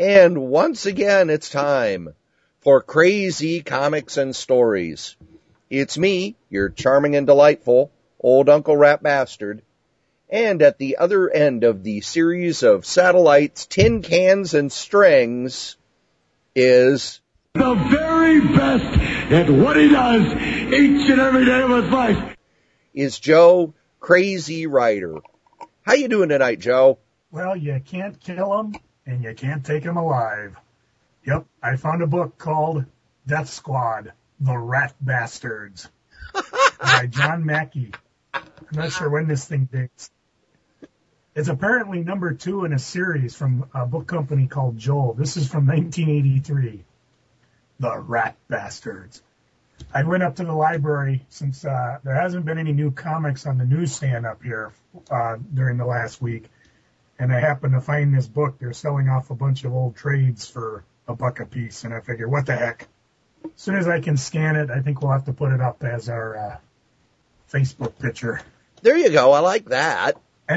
And once again, it's time for Crazy Comics and Stories. It's me, your charming and delightful old Uncle Rat Bastard. And at the other end of the series of satellites, tin cans, and strings is the very best at what he does each and every day of his life. Is Joe Crazy Writer. How you doing tonight, Joe? Well, you can't kill him, and you can't take him alive. Yep, I found a book called Death Squad, The Rat Bastards, by John Mackey. I'm not sure when this thing dates. It's apparently number 2 in a series from a book company called Joel. This is from 1983. The Rat Bastards. I went up to the library since there hasn't been any new comics on the newsstand up here during the last week. And I happened to find this book. They're selling off a bunch of old trades for $1 a piece. And I figured, what the heck? As soon as I can scan it, I think we'll have to put it up as our Facebook picture. There you go. I like that. And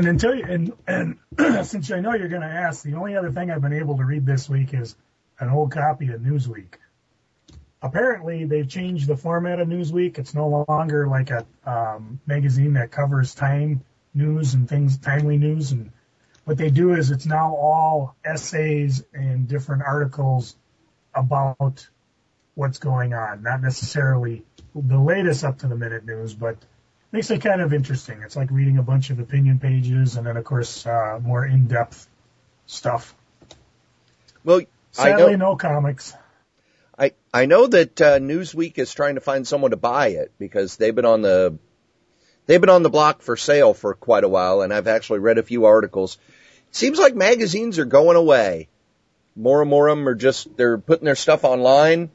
since I know you're going to ask, the only other thing I've been able to read this week is an old copy of Newsweek. Apparently, they've changed the format of Newsweek. It's no longer like a magazine that covers time news and things, timely news. And what they do is it's now all essays and different articles about what's going on, not necessarily the latest up-to-the-minute news, but makes it kind of interesting. It's like reading a bunch of opinion pages and then, of course, more in-depth stuff. Well, sadly, no comics. I know that Newsweek is trying to find someone to buy it because they've been on the block for sale for quite a while, and I've actually read a few articles. It seems like magazines are going away. More and more of them are they're putting their stuff online,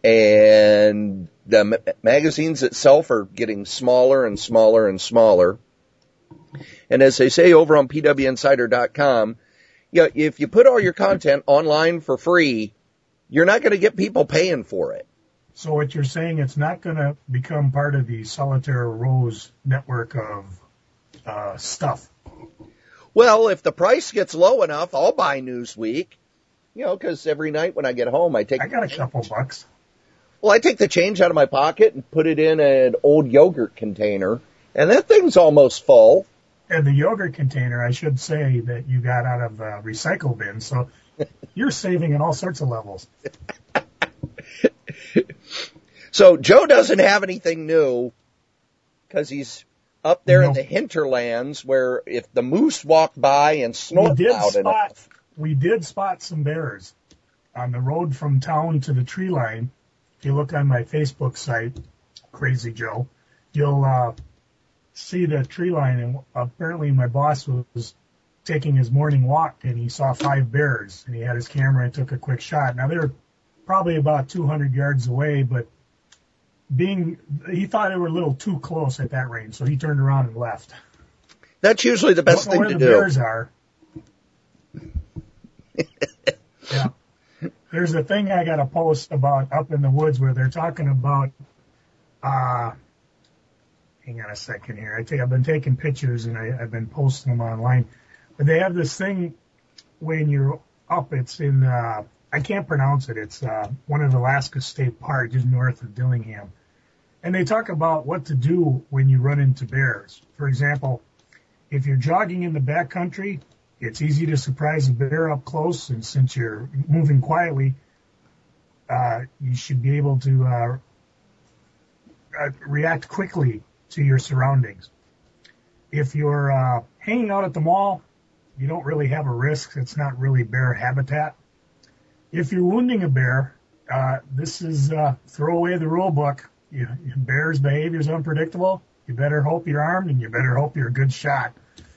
and the magazines itself are getting smaller and smaller and smaller. And as they say over on pwinsider.com, if you put all your content online for free, you're not going to get people paying for it. So what you're saying, it's not going to become part of the Solitaire Rose network of stuff. Well, if the price gets low enough, I'll buy Newsweek. Because every night when I get home, I got a couple bucks. Well, I take the change out of my pocket and put it in an old yogurt container, and that thing's almost full. And the yogurt container, I should say, that you got out of a recycle bin, so you're saving in all sorts of levels. So Joe doesn't have anything new because he's up there in the hinterlands where if the moose walked by and snorted loud enough. We did spot some bears on the road from town to the tree line. If you look on my Facebook site, Crazy Joe, you'll see the tree line. And apparently my boss was taking his morning walk, and he saw 5 bears. And he had his camera and took a quick shot. Now, they were probably about 200 yards away, but he thought they were a little too close at that range, so he turned around and left. That's usually the best thing to do. Where the bears are. Yeah. There's a thing I got to post about up in the woods where they're talking about, hang on a second here. I've been taking pictures and I've been posting them online. But they have this thing when you're up, it's in, I can't pronounce it. It's one of Alaska State Park just north of Dillingham. And they talk about what to do when you run into bears. For example, if you're jogging in the backcountry, it's easy to surprise a bear up close, and since you're moving quietly, you should be able to react quickly to your surroundings. If you're hanging out at the mall, you don't really have a risk. It's not really bear habitat. If you're wounding a bear, this is throw away the rule book. Bear's behavior is unpredictable. You better hope you're armed, and you better hope you're a good shot.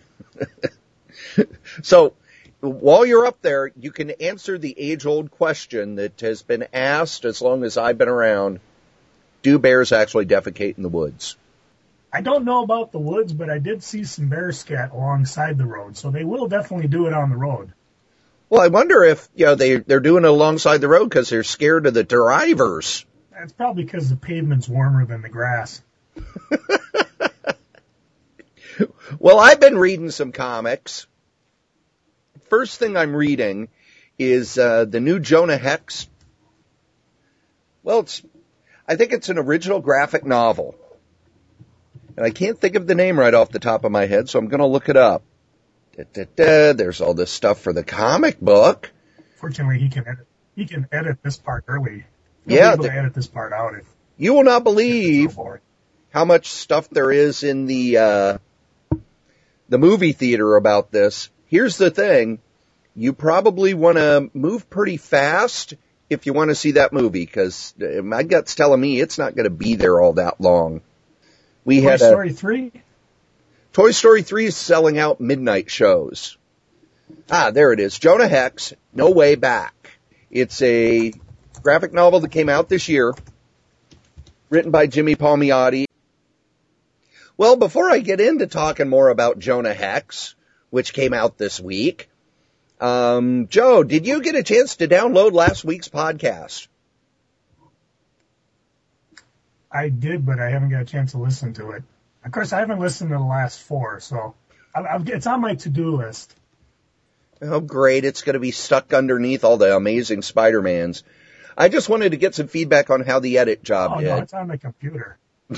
So while you're up there, you can answer the age-old question that has been asked as long as I've been around. Do bears actually defecate in the woods? I don't know about the woods, but I did see some bear scat alongside the road, so they will definitely do it on the road. Well, I wonder if they're doing it alongside the road because they're scared of the drivers. That's probably because the pavement's warmer than the grass. Well, I've been reading some comics. First thing I'm reading is the new Jonah Hex. Well, I think it's an original graphic novel. And I can't think of the name right off the top of my head, so I'm going to look it up. There's all this stuff for the comic book. Fortunately, he can edit this part early. He'll be able to edit this part out. You will not believe how much stuff there is in the movie theater about this. Here's the thing. You probably want to move pretty fast if you want to see that movie, because my gut's telling me it's not going to be there all that long. Toy Story 3? Toy Story 3 is selling out midnight shows. There it is. Jonah Hex, No Way Back. It's a graphic novel that came out this year, written by Jimmy Palmiotti. Well, before I get into talking more about Jonah Hex, which came out this week, Joe, did you get a chance to download last week's podcast? I did, but I haven't got a chance to listen to it. Of course, I haven't listened to the last 4, so it's on my to-do list. Oh, great. It's going to be stuck underneath all the Amazing Spider-Mans. I just wanted to get some feedback on how the edit job did. No, it's on the computer.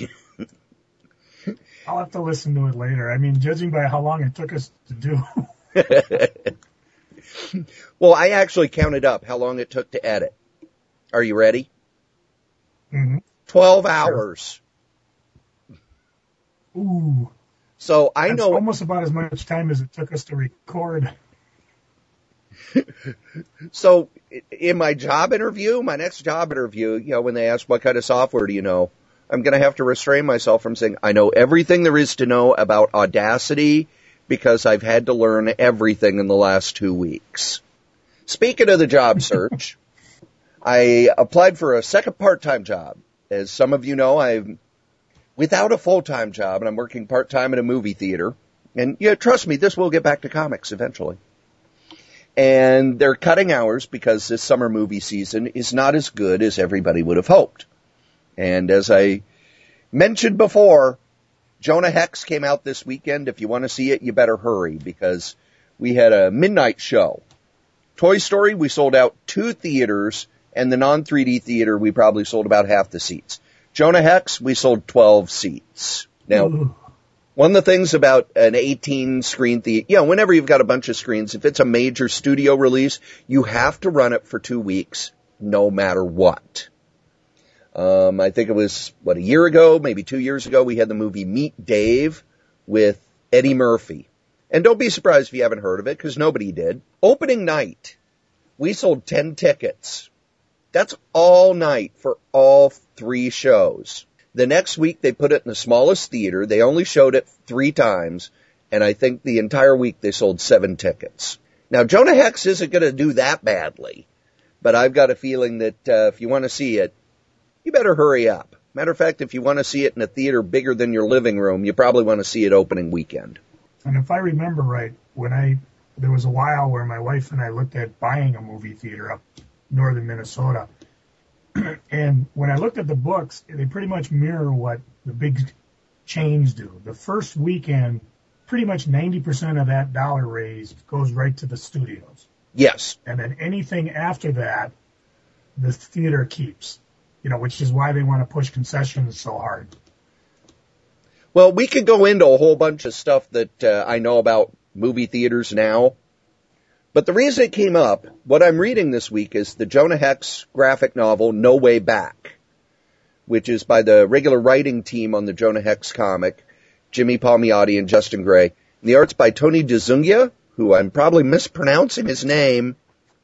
I'll have to listen to it later. I mean, judging by how long it took us to do. Well, I actually counted up how long it took to edit. Are you ready? Mm-hmm. 12 hours. Ooh. So I know almost about as much time as it took us to record. So in my next job interview, when they ask what kind of software do you know, I'm going to have to restrain myself from saying I know everything there is to know about Audacity because I've had to learn everything in the last 2 weeks. Speaking of the job search, I applied for a second part-time job. As some of you know, I'm without a full-time job, and I'm working part-time at a movie theater. And trust me, this will get back to comics eventually. And they're cutting hours because this summer movie season is not as good as everybody would have hoped. And as I mentioned before, Jonah Hex came out this weekend. If you want to see it, you better hurry because we had a midnight show. Toy Story, we sold out 2 theaters, and the non-3D theater, we probably sold about half the seats. Jonah Hex, we sold 12 seats. Now, one of the things about an 18-screen theater, whenever you've got a bunch of screens, if it's a major studio release, you have to run it for 2 weeks, no matter what. I think it was, a year ago, maybe 2 years ago, we had the movie Meet Dave with Eddie Murphy. And don't be surprised if you haven't heard of it, because nobody did. Opening night, we sold 10 tickets. That's all night for all 3 shows. The next week, they put it in the smallest theater. They only showed it 3 times, and I think the entire week they sold 7 tickets. Now, Jonah Hex isn't going to do that badly, but I've got a feeling that if you want to see it, you better hurry up. Matter of fact, if you want to see it in a theater bigger than your living room, you probably want to see it opening weekend. And if I remember right, there was a while where my wife and I looked at buying a movie theater up northern Minnesota. And when I looked at the books, they pretty much mirror what the big chains do. The first weekend, pretty much 90% of that dollar raised goes right to the studios. Yes. And then anything after that, the theater keeps, which is why they want to push concessions so hard. Well, we could go into a whole bunch of stuff that I know about movie theaters now. But the reason it came up, what I'm reading this week is the Jonah Hex graphic novel, No Way Back, which is by the regular writing team on the Jonah Hex comic, Jimmy Palmiotti and Justin Gray. And the art's by Tony DeZuniga, who I'm probably mispronouncing his name,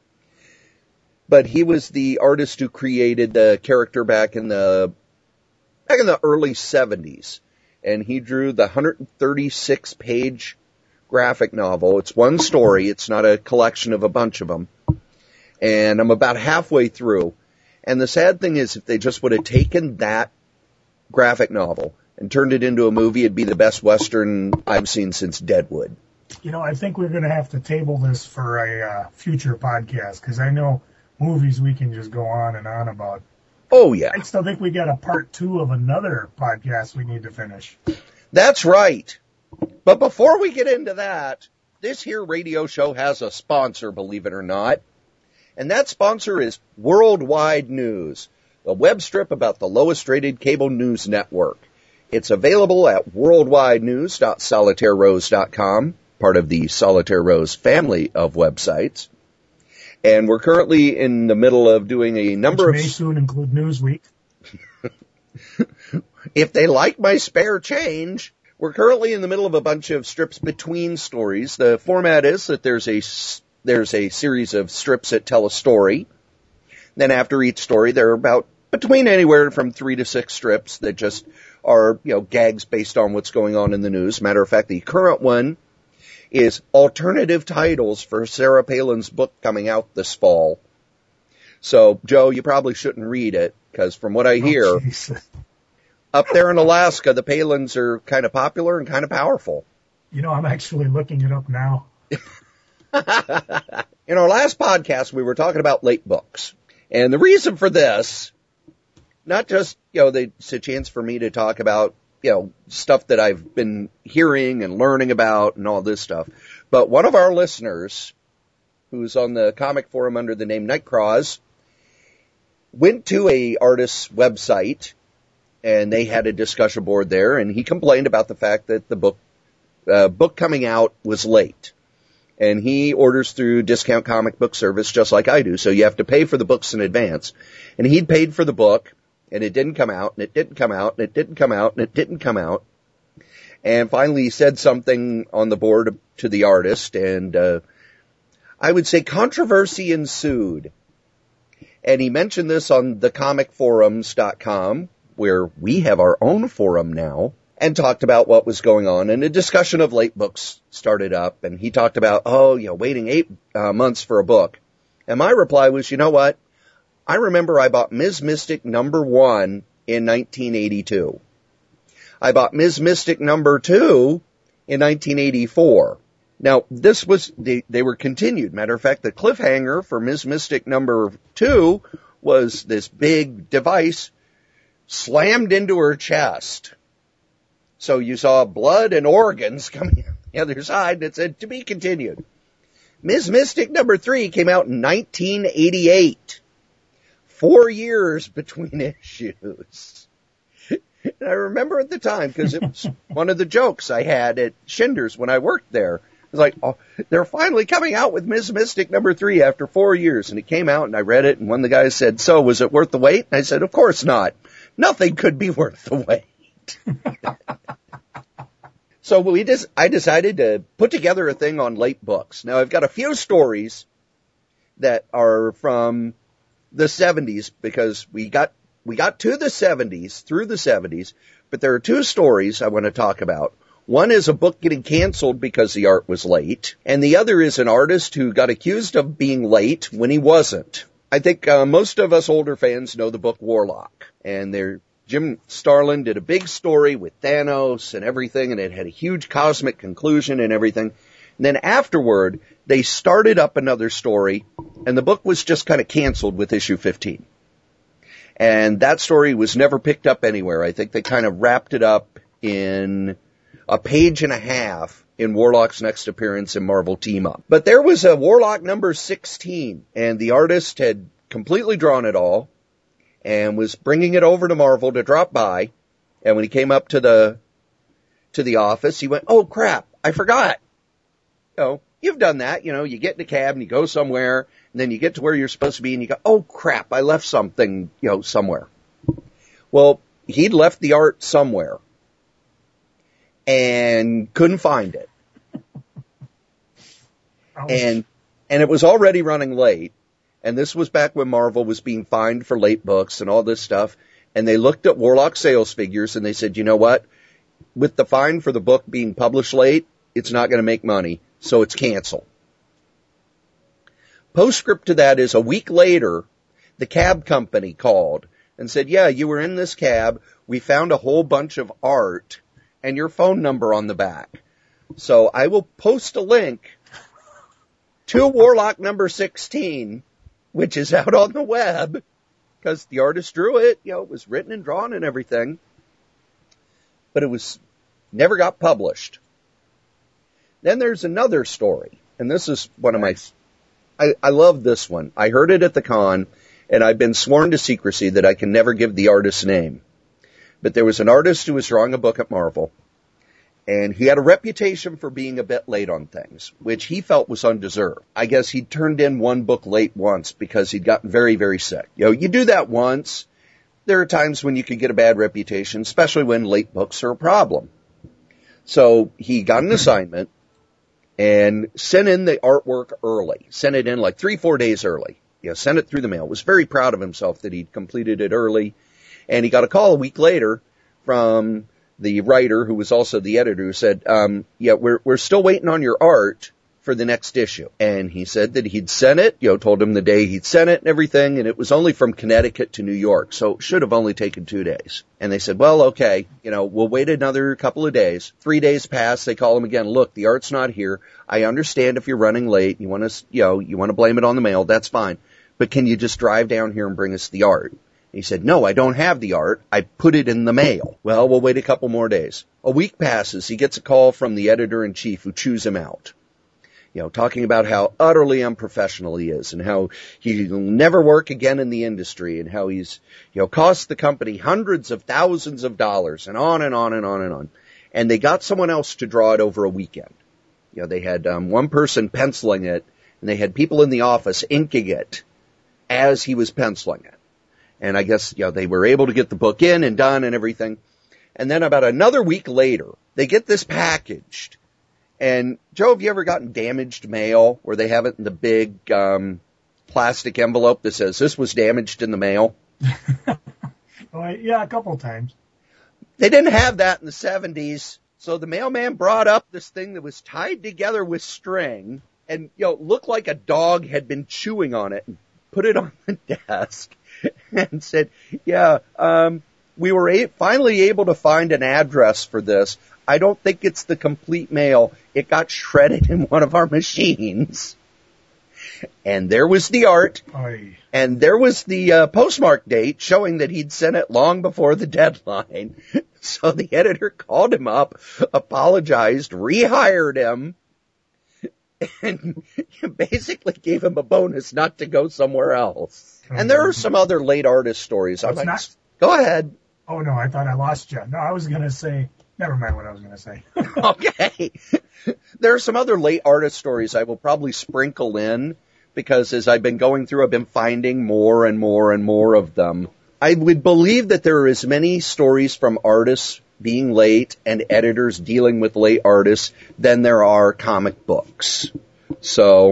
but he was the artist who created the character back in the early 70s. And he drew the 136-page graphic novel. It's one story. It's not a collection of a bunch of them. And I'm about halfway through. And the sad thing is, if they just would have taken that graphic novel and turned it into a movie, it'd be the best Western I've seen since Deadwood. I think we're going to have to table this for a future podcast, because I know movies we can just go on and on about. Oh, yeah. I still think we got a part 2 of another podcast we need to finish. That's right. But before we get into that, this here radio show has a sponsor, believe it or not. And that sponsor is Worldwide News, a web strip about the lowest rated cable news network. It's available at worldwidenews.solitairerose.com, part of the Solitaire Rose family of websites. And we're currently in the middle of doing a number Which may soon include Newsweek. If they like my spare change, we're currently in the middle of a bunch of strips between stories. The format is that there's a series of strips that tell a story. Then after each story, there are about between anywhere from 3 to 6 strips that just are, gags based on what's going on in the news. Matter of fact, the current one is alternative titles for Sarah Palin's book coming out this fall. So, Joe, you probably shouldn't read it, because from what I hear, up there in Alaska, the Palins are kind of popular and kind of powerful. I'm actually looking it up now. In our last podcast, we were talking about late books. And the reason for this, not just, it's a chance for me to talk about, stuff that I've been hearing and learning about and all this stuff. But one of our listeners, who's on the comic forum under the name Nightcrawz, went to a artist's website, and they had a discussion board there, and he complained about the fact that the book coming out was late. And he orders through Discount Comic Book Service just like I do, so you have to pay for the books in advance. And he'd paid for the book, and it didn't come out, and it didn't come out, and it didn't come out, and it didn't come out. And finally he said something on the board to the artist, and I would say controversy ensued. And he mentioned this on thecomicforums.com, where we have our own forum now, and talked about what was going on. And a discussion of late books started up, and he talked about, waiting 8 months for a book. And my reply was, you know what? I remember I bought Ms. Mystic number 1 in 1982. I bought Ms. Mystic number 2 in 1984. Now, this was, they were continued. Matter of fact, the cliffhanger for Ms. Mystic number 2 was this big device slammed into her chest. So you saw blood and organs coming out the other side that said, to be continued. Ms. Mystic number 3 came out in 1988. 4 years between issues. And I remember at the time, because it was one of the jokes I had at Schindler's when I worked there. It was like, they're finally coming out with Ms. Mystic number 3 after 4 years. And it came out, and I read it, and one of the guys said, so, was it worth the wait? And I said, of course not. Nothing could be worth the wait. So I decided to put together a thing on late books. Now, I've got a few stories that are from the 70s, because we got to the 70s, through the 70s, but there are 2 stories I want to talk about. One is a book getting canceled because the art was late, and the other is an artist who got accused of being late when he wasn't. I think most of us older fans know the book Warlock, and Jim Starlin did a big story with Thanos and everything, and it had a huge cosmic conclusion and everything. And then afterward, they started up another story, and the book was just kind of canceled with issue 15. And that story was never picked up anywhere. I think they kind of wrapped it up in a page and a half in Warlock's next appearance in Marvel Team Up. But there was a Warlock number 16, and the artist had completely drawn it all and was bringing it over to Marvel to drop by. And when he came up to the office, he went, oh crap, I forgot. You've done that, you get in a cab and you go somewhere, and then you get to where you're supposed to be and you go, oh crap, I left something, somewhere. Well, he'd left the art somewhere and couldn't find it. And it was already running late. And this was back when Marvel was being fined for late books and all this stuff. And they looked at Warlock sales figures and they said, you know what? With the fine for the book being published late, it's not going to make money. So it's canceled. Postscript to that is a week later, the cab company called and said, yeah, you were in this cab. We found a whole bunch of art and your phone number on the back. So I will post a link to Warlock number 16, which is out on the web, because the artist drew it. It was written and drawn and everything. But it never got published. Then there's another story, and this is one of my I love this one. I heard it at the con, and I've been sworn to secrecy that I can never give the artist's name. But there was an artist who was drawing a book at Marvel, and he had a reputation for being a bit late on things, which he felt was undeserved. I guess he'd turned in one book late once because he'd gotten very, very sick. You know, you do that once. There are times when you can get a bad reputation, especially when late books are a problem. So he got an assignment and sent in the artwork early. Sent it in like 3-4 days early. You know, sent it through the mail. Was very proud of himself that he'd completed it early. And he got a call a week later from the writer, who was also the editor, who said, yeah, we're still waiting on your art for the next issue. And he said that he'd sent it, you know, told him the day he'd sent it and everything, and it was only from Connecticut to New York, so it should have only taken 2 days. And they said, well, okay, you know, we'll wait another couple of days. 3 days pass, they call him again, look, the art's not here. I understand if you're running late, you want to blame it on the mail, that's fine. But can you just drive down here and bring us the art? He said, no, I don't have the art. I put it in the mail. Well, we'll wait a couple more days. A week passes. He gets a call from the editor-in-chief who chews him out. You know, talking about how utterly unprofessional he is and how he'll never work again in the industry and how he's, you know, cost the company hundreds of thousands of dollars and on and on and on and on. And they got someone else to draw it over a weekend. You know, they had one person penciling it, and they had people in the office inking it as he was penciling it. And I guess, you know, they were able to get the book in and done and everything. And then about another week later, they get this packaged. And, Joe, have you ever gotten damaged mail where they have it in the big plastic envelope that says, this was damaged in the mail? Well, yeah, a couple of times. They didn't have that in the 70s. So the mailman brought up this thing that was tied together with string and, you know, looked like a dog had been chewing on it and put it on the desk. And said, yeah, we were finally able to find an address for this. I don't think it's the complete mail. It got shredded in one of our machines. And there was the art. Oy. And there was the postmark date showing that he'd sent it long before the deadline. So the editor called him up, apologized, rehired him, and basically gave him a bonus not to go somewhere else. And there are some other late artist stories. Go ahead. Oh, no, I thought I lost you. No, I was going to say, never mind what I was going to say. Okay. There are some other late artist stories I will probably sprinkle in because as I've been going through, I've been finding more and more and more of them. I would believe that there are as many stories from artists being late and editors dealing with late artists than there are comic books. So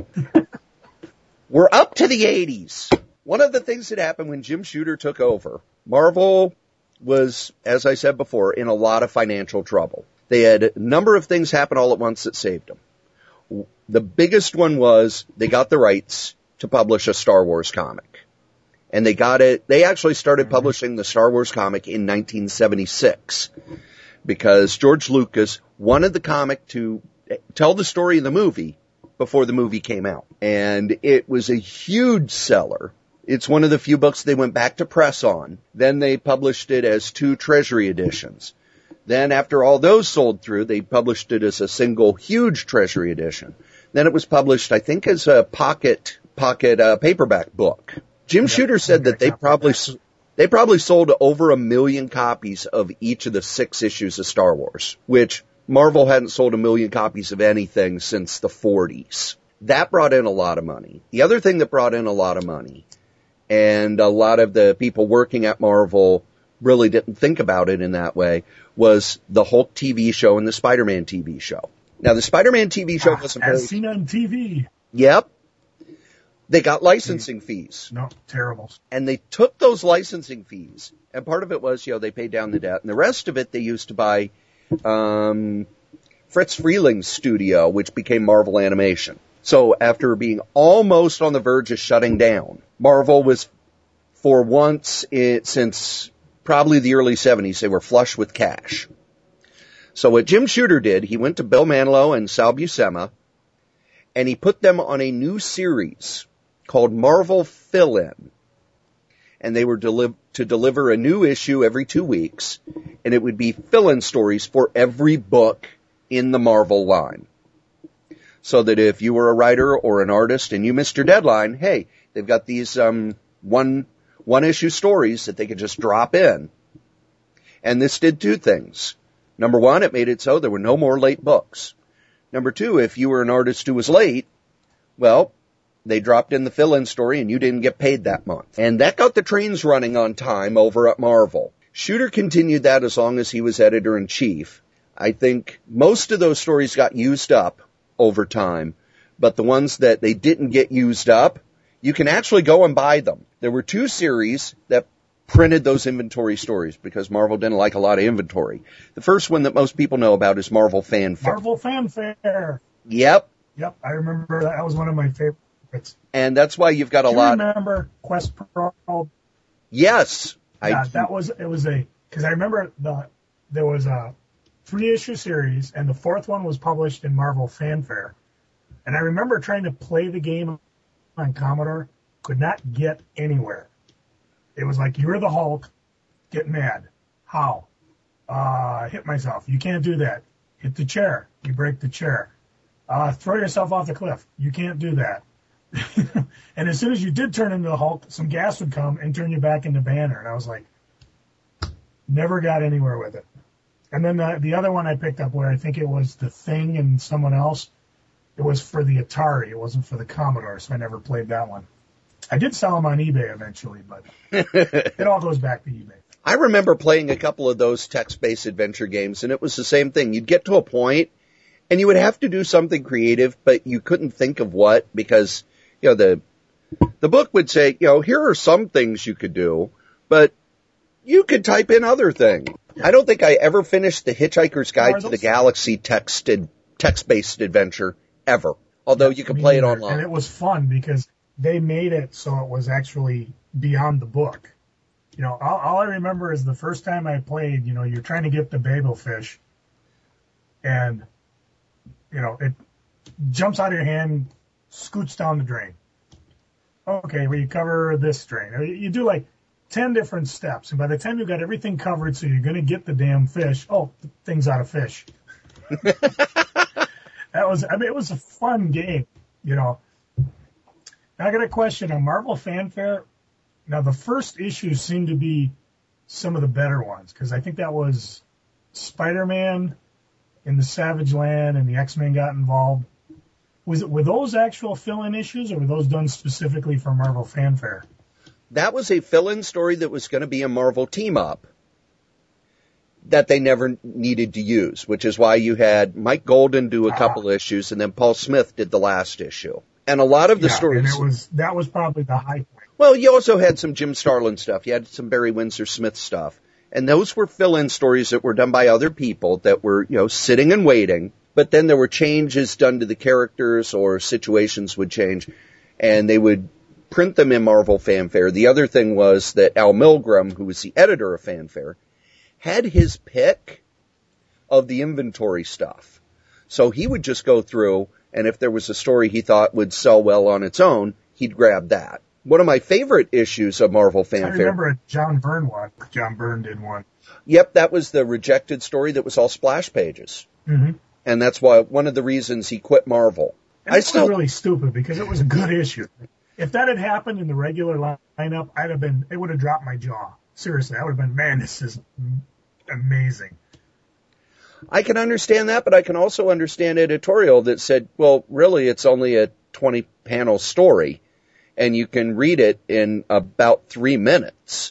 we're up to the 80s. One of the things that happened when Jim Shooter took over, Marvel was, as I said before, in a lot of financial trouble. They had a number of things happen all at once that saved them. The biggest one was they got the rights to publish a Star Wars comic. And they got it. They actually started publishing the Star Wars comic in 1976 because George Lucas wanted the comic to tell the story of the movie before the movie came out. And it was a huge seller. It's one of the few books they went back to press on. Then they published it as 2 Treasury editions. Then after all those sold through, they published it as a single huge Treasury edition. Then it was published, I think, as a pocket paperback book. Jim Shooter said that they probably sold over 1 million copies of each of the 6 issues of Star Wars, which Marvel hadn't sold 1 million copies of anything since the 40s. That brought in a lot of money. The other thing that brought in a lot of money, and a lot of the people working at Marvel really didn't think about it in that way, was the Hulk TV show and the Spider-Man TV show. Now, the Spider-Man TV show wasn't very... As seen on TV. Yep. They got licensing fees. No, terrible. And they took those licensing fees, and part of it was, they paid down the debt, and the rest of it they used to buy Fritz Freeling's studio, which became Marvel Animation. So after being almost on the verge of shutting down, Marvel was, for once, since probably the early 70s, they were flush with cash. So what Jim Shooter did, he went to Bill Manilow and Sal Buscema, and he put them on a new series called Marvel Fill-In. And they were to deliver a new issue every 2 weeks, and it would be fill-in stories for every book in the Marvel line. so that if you were a writer or an artist and you missed your deadline, hey, they've got these one issue stories that they could just drop in. And this did two things. Number one, it made it so there were no more late books. Number two, if you were an artist who was late, well, they dropped in the fill-in story and you didn't get paid that month. And that got the trains running on time over at Marvel. Shooter continued that as long as he was editor-in-chief. I think most of those stories got used up over time, but the ones that they didn't get used up, you can actually go and buy them. There were two series that printed those inventory stories because Marvel didn't like a lot of inventory. The first one that most people know about is Marvel Fanfare. Marvel Fanfare. Yep. Yep, I remember that. That was one of my favorites. And that's why you've got a Do lot. you remember Quest Pro? Yes. Yeah, because I remember there was a 3-issue series, and the fourth one was published in Marvel Fanfare. And I remember trying to play the game on Commodore, could not get anywhere. It was like, you're the Hulk, get mad. How? Hit myself. You can't do that. Hit the chair. You break the chair. Throw yourself off the cliff. You can't do that. And as soon as you did turn into the Hulk, some gas would come and turn you back into Banner. And I was like, never got anywhere with it. And then the other one I picked up where I think it was The Thing and someone else, it was for the Atari. It wasn't for the Commodore, so I never played that one. I did sell them on eBay eventually, but it all goes back to eBay. I remember playing a couple of those text-based adventure games, and it was the same thing. You'd get to a point, and you would have to do something creative, but you couldn't think of what, because, you know, the book would say, you know, here are some things you could do, but you could type in other things. I don't think I ever finished the Hitchhiker's Guide to the Galaxy text-based adventure, ever. Although you can play it online. And it was fun because they made it so it was actually beyond the book. You know, all I remember is the first time I played, you know, you're trying to get the Babel fish, and, you know, it jumps out of your hand, scoots down the drain. Okay, well, you cover this drain. You do like 10 different steps, and by the time you got everything covered so you're going to get the damn fish, oh, the thing's out of fish. It was a fun game, you know. Now I got a question on Marvel Fanfare. Now, the first issues seem to be some of the better ones, because I think that was Spider-Man in the Savage Land and the X-Men got involved. Were those actual fill-in issues, or were those done specifically for Marvel Fanfare? That was a fill-in story that was going to be a Marvel team-up that they never needed to use, which is why you had Mike Golden do a couple issues, and then Paul Smith did the last issue. And a lot of the stories... And that was probably the high point. Well, you also had some Jim Starlin stuff. You had some Barry Windsor Smith stuff. And those were fill-in stories that were done by other people that were, you know, sitting and waiting. But then there were changes done to the characters, or situations would change, and they would print them in Marvel Fanfare. The other thing was that Al Milgrom, who was the editor of Fanfare, had his pick of the inventory stuff. So he would just go through, and if there was a story he thought would sell well on its own, he'd grab that. One of my favorite issues of Marvel Fanfare... I remember a John Byrne one. John Byrne did one. Yep, that was the rejected story that was all splash pages. Mm-hmm. And that's why one of the reasons he quit Marvel. And it was really stupid, because it was a good issue. If that had happened in the regular lineup, it would have dropped my jaw. Seriously, I would have been, man, this is amazing. I can understand that, but I can also understand editorial that said, well, really, it's only a 20-panel story, and you can read it in about 3 minutes.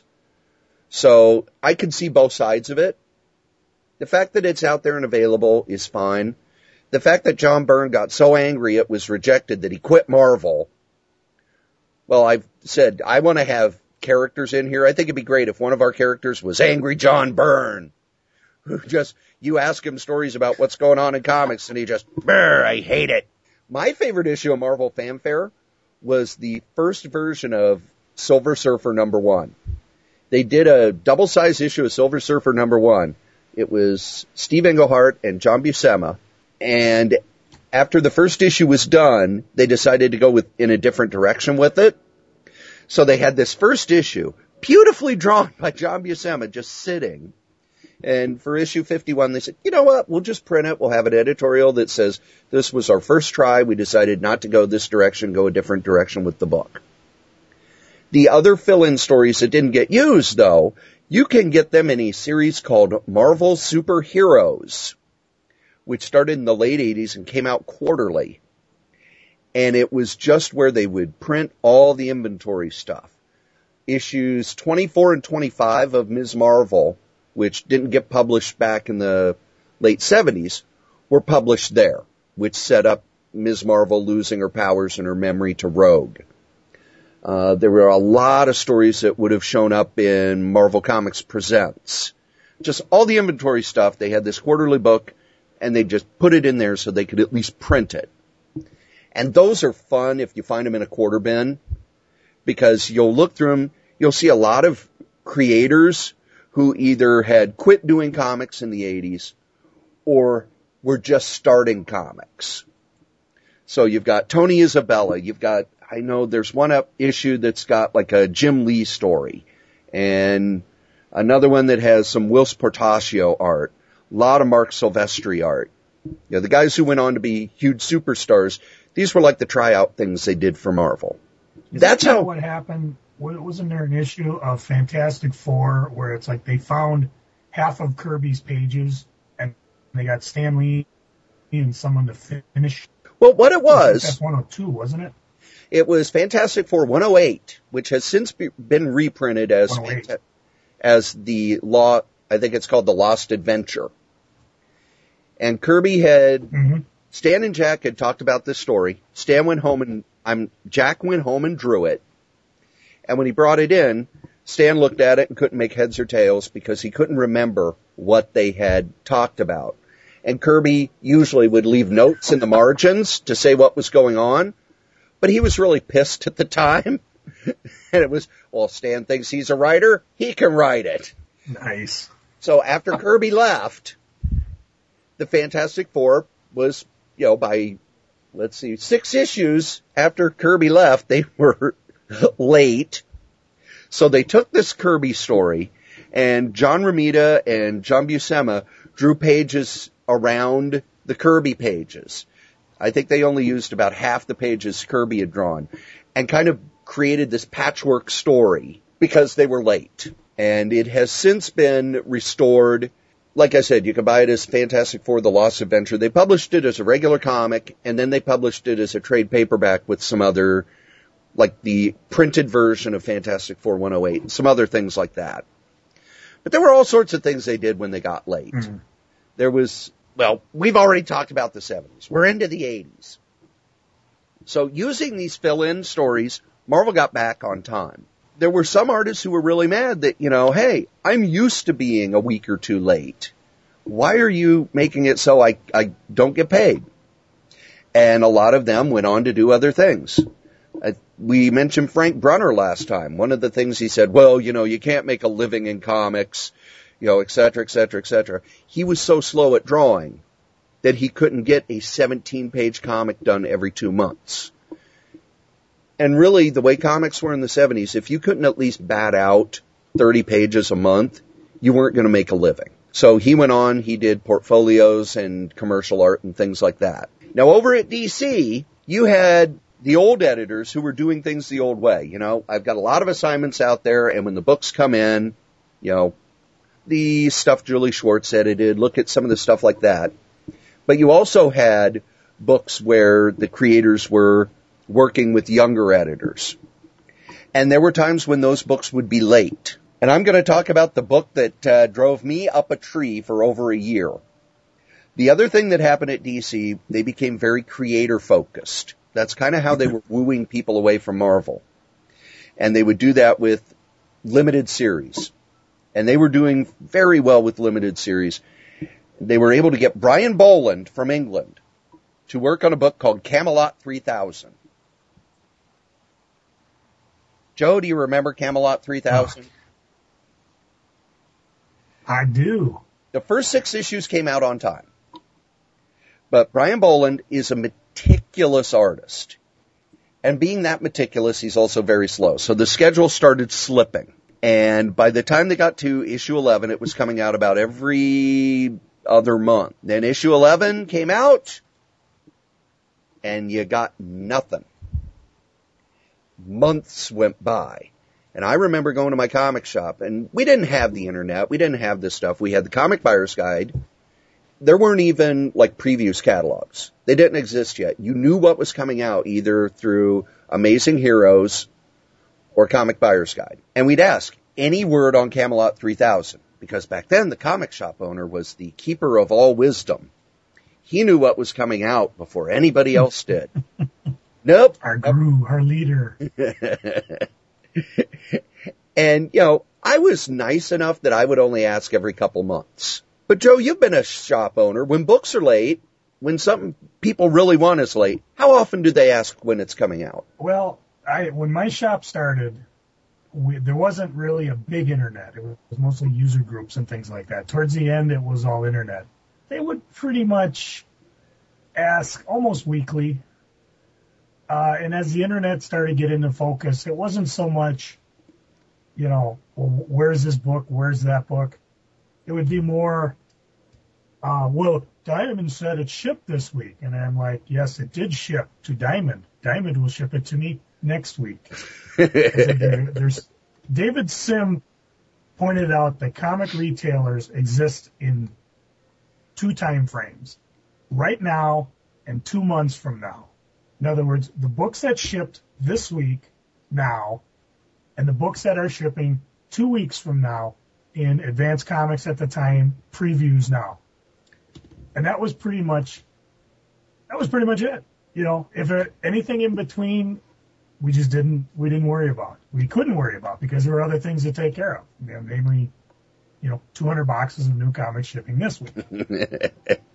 So I can see both sides of it. The fact that it's out there and available is fine. The fact that John Byrne got so angry it was rejected that he quit Marvel. Well, I've said, I want to have characters in here. I think it'd be great if one of our characters was Angry John Byrne, who just, you ask him stories about what's going on in comics, and he just, I hate it. My favorite issue of Marvel Fanfare was the first version of Silver Surfer #1. They did a double-sized issue of Silver Surfer #1. It was Steve Englehart and John Buscema, and after the first issue was done, they decided to go in a different direction with it. So they had this first issue, beautifully drawn by John Buscema, just sitting. And for issue 51, they said, you know what, we'll just print it. We'll have an editorial that says, this was our first try. We decided not to go this direction, go a different direction with the book. The other fill-in stories that didn't get used, though, you can get them in a series called Marvel Superheroes, which started in the late 80s and came out quarterly. And it was just where they would print all the inventory stuff. Issues 24 and 25 of Ms. Marvel, which didn't get published back in the late 70s, were published there, which set up Ms. Marvel losing her powers and her memory to Rogue. There were a lot of stories that would have shown up in Marvel Comics Presents. Just all the inventory stuff. They had this quarterly book, and they just put it in there so they could at least print it. And those are fun if you find them in a quarter bin, because you'll look through them, you'll see a lot of creators who either had quit doing comics in the 80s or were just starting comics. So you've got Tony Isabella, you've got, I know there's one issue that's got like a Jim Lee story, and another one that has some Whilce Portacio art, a lot of Mark Silvestri art. You know, the guys who went on to be huge superstars, these were like the tryout things they did for Marvel. That's how what happened. Wasn't there an issue of Fantastic Four where it's like they found half of Kirby's pages and they got Stan Lee and someone to finish? Well, what it was... That's 102, wasn't it? It was Fantastic Four 108, which has since been reprinted as the law. I think it's called The Lost Adventure. And Kirby had... Stan and Jack had talked about this story. Jack went home and drew it. And when he brought it in, Stan looked at it and couldn't make heads or tails because he couldn't remember what they had talked about. And Kirby usually would leave notes in the margins to say what was going on. But he was really pissed at the time. And it was, well, Stan thinks he's a writer. He can write it. Nice. So after Kirby left, the Fantastic Four was, by, 6 issues after Kirby left, they were late. So they took this Kirby story, and John Romita and John Buscema drew pages around the Kirby pages. I think they only used about half the pages Kirby had drawn, and kind of created this patchwork story because they were late. And it has since been restored. Like I said, you can buy it as Fantastic Four, The Lost Adventure. They published it as a regular comic, and then they published it as a trade paperback with some other, like the printed version of Fantastic Four 108, and some other things like that. But there were all sorts of things they did when they got late. There was, we've already talked about the 70s. We're into the 80s. So using these fill-in stories, Marvel got back on time. There were some artists who were really mad that, hey, I'm used to being a week or two late. Why are you making it so I don't get paid? And a lot of them went on to do other things. We mentioned Frank Brunner last time. One of the things he said, you can't make a living in comics, et cetera, et cetera, et cetera. He was so slow at drawing that he couldn't get a 17-page comic done every 2 months. And really, the way comics were in the 70s, if you couldn't at least bat out 30 pages a month, you weren't going to make a living. So he went on, he did portfolios and commercial art and things like that. Now, over at DC, you had the old editors who were doing things the old way. I've got a lot of assignments out there, and when the books come in, the stuff Julie Schwartz edited, look at some of the stuff like that. But you also had books where the creators were working with younger editors. And there were times when those books would be late. And I'm going to talk about the book that drove me up a tree for over a year. The other thing that happened at DC, they became very creator-focused. That's kind of how they were wooing people away from Marvel. And they would do that with limited series. And they were doing very well with limited series. They were able to get Brian Boland from England to work on a book called Camelot 3000. Joe, do you remember Camelot 3000? I do. The first 6 issues came out on time. But Brian Boland is a meticulous artist. And being that meticulous, he's also very slow. So the schedule started slipping. And by the time they got to issue 11, it was coming out about every other month. Then issue 11 came out, and you got nothing. Months went by. And I remember going to my comic shop, and we didn't have the internet. We didn't have this stuff. We had the Comic Buyer's Guide. There weren't even, like, previews catalogs. They didn't exist yet. You knew what was coming out either through Amazing Heroes or Comic Buyer's Guide. And we'd ask, any word on Camelot 3000? Because back then, the comic shop owner was the keeper of all wisdom. He knew what was coming out before anybody else did. Nope. Our guru, our leader. And, you know, I was nice enough that I would only ask every couple months. But, Joe, you've been a shop owner. When books are late, when something people really want is late, how often do they ask when it's coming out? Well, when my shop started, there wasn't really a big internet. It was mostly user groups and things like that. Towards the end, it was all internet. They would pretty much ask almost weekly. And as the internet started getting into focus, it wasn't so much, you know, well, where's this book? Where's that book? It would be more, well, Diamond said it shipped this week. And I'm like, yes, it did ship to Diamond. Diamond will ship it to me next week. David Sim pointed out that comic retailers exist in 2 time frames, right now and 2 months from now. In other words, the books that shipped this week now and the books that are shipping 2 weeks from now in Advance Comics at the time, previews now. And that was pretty much it. You know, if anything in between, we didn't worry about. We couldn't worry about because there were other things to take care of. You know, namely, 200 boxes of new comics shipping this week.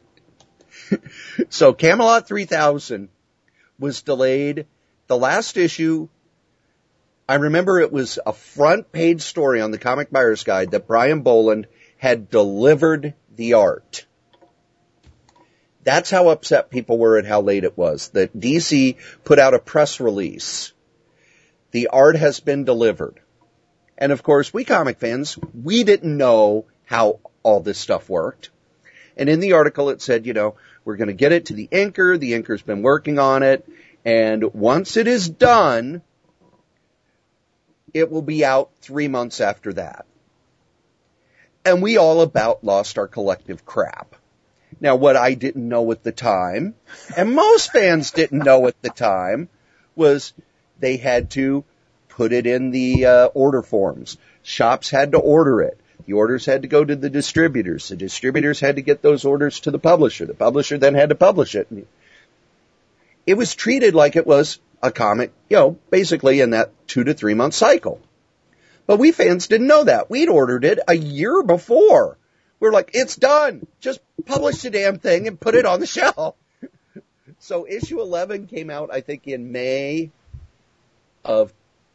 So Camelot 3000 was delayed. The last issue, I remember it was a front page story on the Comic Buyer's Guide that Brian Boland had delivered the art. That's how upset people were at how late it was, that DC put out a press release. The art has been delivered. And of course, we comic fans, we didn't know how all this stuff worked. And in the article it said, we're going to get it to the inker. The inker's been working on it. And once it is done, it will be out 3 months after that. And we all about lost our collective crap. Now, what I didn't know at the time, and most fans didn't know at the time, was they had to put it in the order forms. Shops had to order it. The orders had to go to the distributors. The distributors had to get those orders to the publisher. The publisher then had to publish it. It was treated like it was a comic, basically in that 2 to 3 month cycle. But we fans didn't know that. We'd ordered it a year before. We're like, it's done. Just publish the damn thing and put it on the shelf. So issue 11 came out, I think, in May of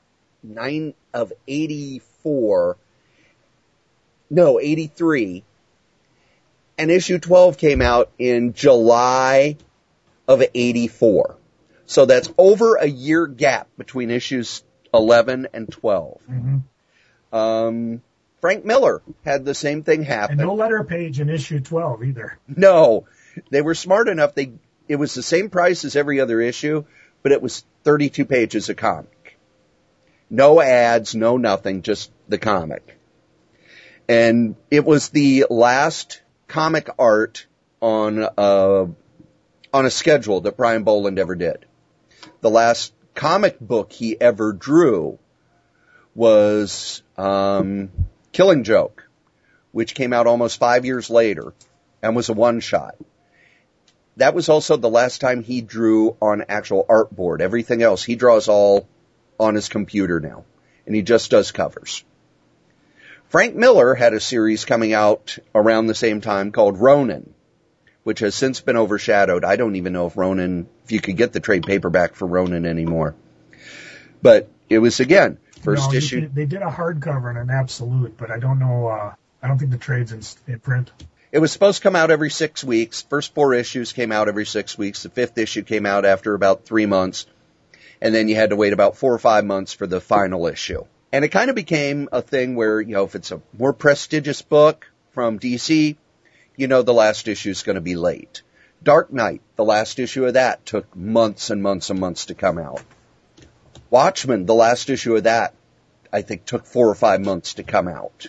84. No, 83. And issue 12 came out in July of 84. So that's over a year gap between issues 11 and 12. Mm-hmm. Frank Miller had the same thing happen. And no letter page in issue 12 either. No. They were smart enough. It was the same price as every other issue, but it was 32 pages of comic. No ads, no nothing, just the comic. And it was the last comic art on a schedule that Brian Boland ever did. The last comic book he ever drew was Killing Joke, which came out almost 5 years later and was a one-shot. That was also the last time he drew on actual artboard. Everything else, he draws all on his computer now, and he just does covers. Frank Miller had a series coming out around the same time called Ronin, which has since been overshadowed. I don't even know if you could get the trade paperback for Ronin anymore. But it was, again, first issue. They did a hardcover and an absolute, but I don't know. I don't think the trade's in print. It was supposed to come out every 6 weeks. First 4 issues came out every 6 weeks. The 5th issue came out after about 3 months. And then you had to wait about 4 or 5 months for the final issue. And it kind of became a thing where, if it's a more prestigious book from DC, the last issue is going to be late. Dark Knight, the last issue of that took months and months and months to come out. Watchmen, the last issue of that, I think took 4 or 5 months to come out.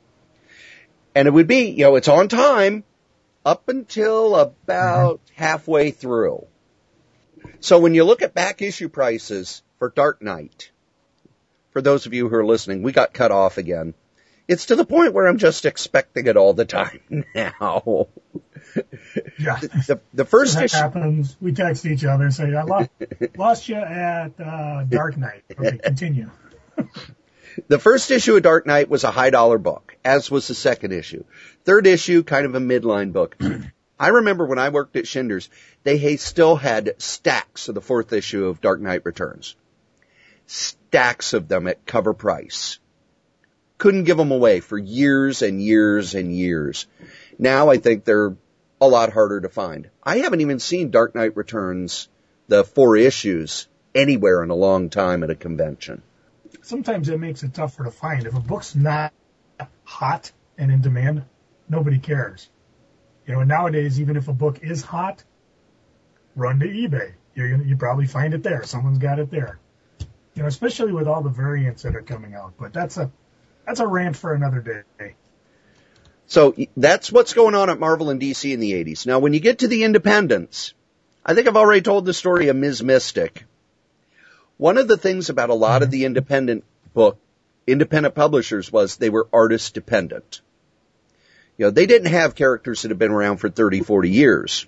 And it would be, it's on time up until about halfway through. So when you look at back issue prices for Dark Knight, for those of you who are listening, we got cut off again. It's to the point where I'm just expecting it all the time now. Yeah. The first that issue happens. We text each other and say, I lost you at Dark Knight. Okay, continue. The first issue of Dark Knight was a high dollar book, as was the second issue. Third issue, kind of a midline book. I remember when I worked at Schindler's, they still had stacks of the fourth issue of Dark Knight Returns. Stacks of them at cover price. Couldn't give them away for years and years and years. Now I think they're a lot harder to find. I haven't even seen Dark Knight Returns, the 4 issues, anywhere in a long time at a convention. Sometimes it makes it tougher to find. If a book's not hot and in demand, nobody cares. And nowadays, even if a book is hot, run to eBay. You probably find it there. Someone's got it there. Especially with all the variants that are coming out. But that's a rant for another day. So that's what's going on at Marvel and DC in the 80s. Now, when you get to the independents, I think I've already told the story of Ms. Mystic. One of the things about a lot of the independent publishers was they were artist dependent. They didn't have characters that had been around for 30, 40 years.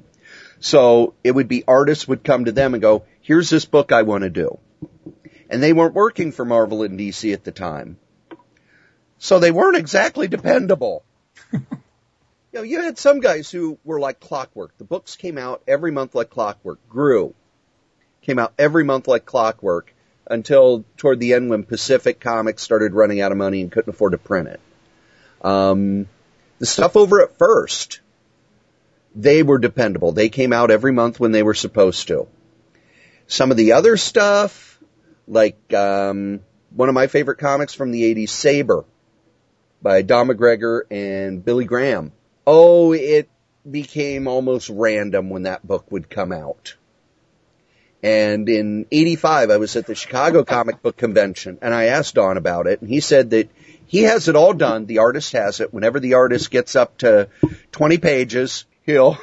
So it would be artists would come to them and go, here's this book I want to do. And they weren't working for Marvel and DC at the time. So they weren't exactly dependable. You had some guys who were like clockwork. The books came out every month like clockwork, grew. Came out every month like clockwork until toward the end when Pacific Comics started running out of money and couldn't afford to print it. The stuff over at First, they were dependable. They came out every month when they were supposed to. Some of the other stuff, like one of my favorite comics from the 80s, Saber, by Don McGregor and Billy Graham. Oh, it became almost random when that book would come out. And in 85, I was at the Chicago Comic Book Convention, and I asked Don about it, and he said that he has it all done. The artist has it. Whenever the artist gets up to 20 pages, he'll,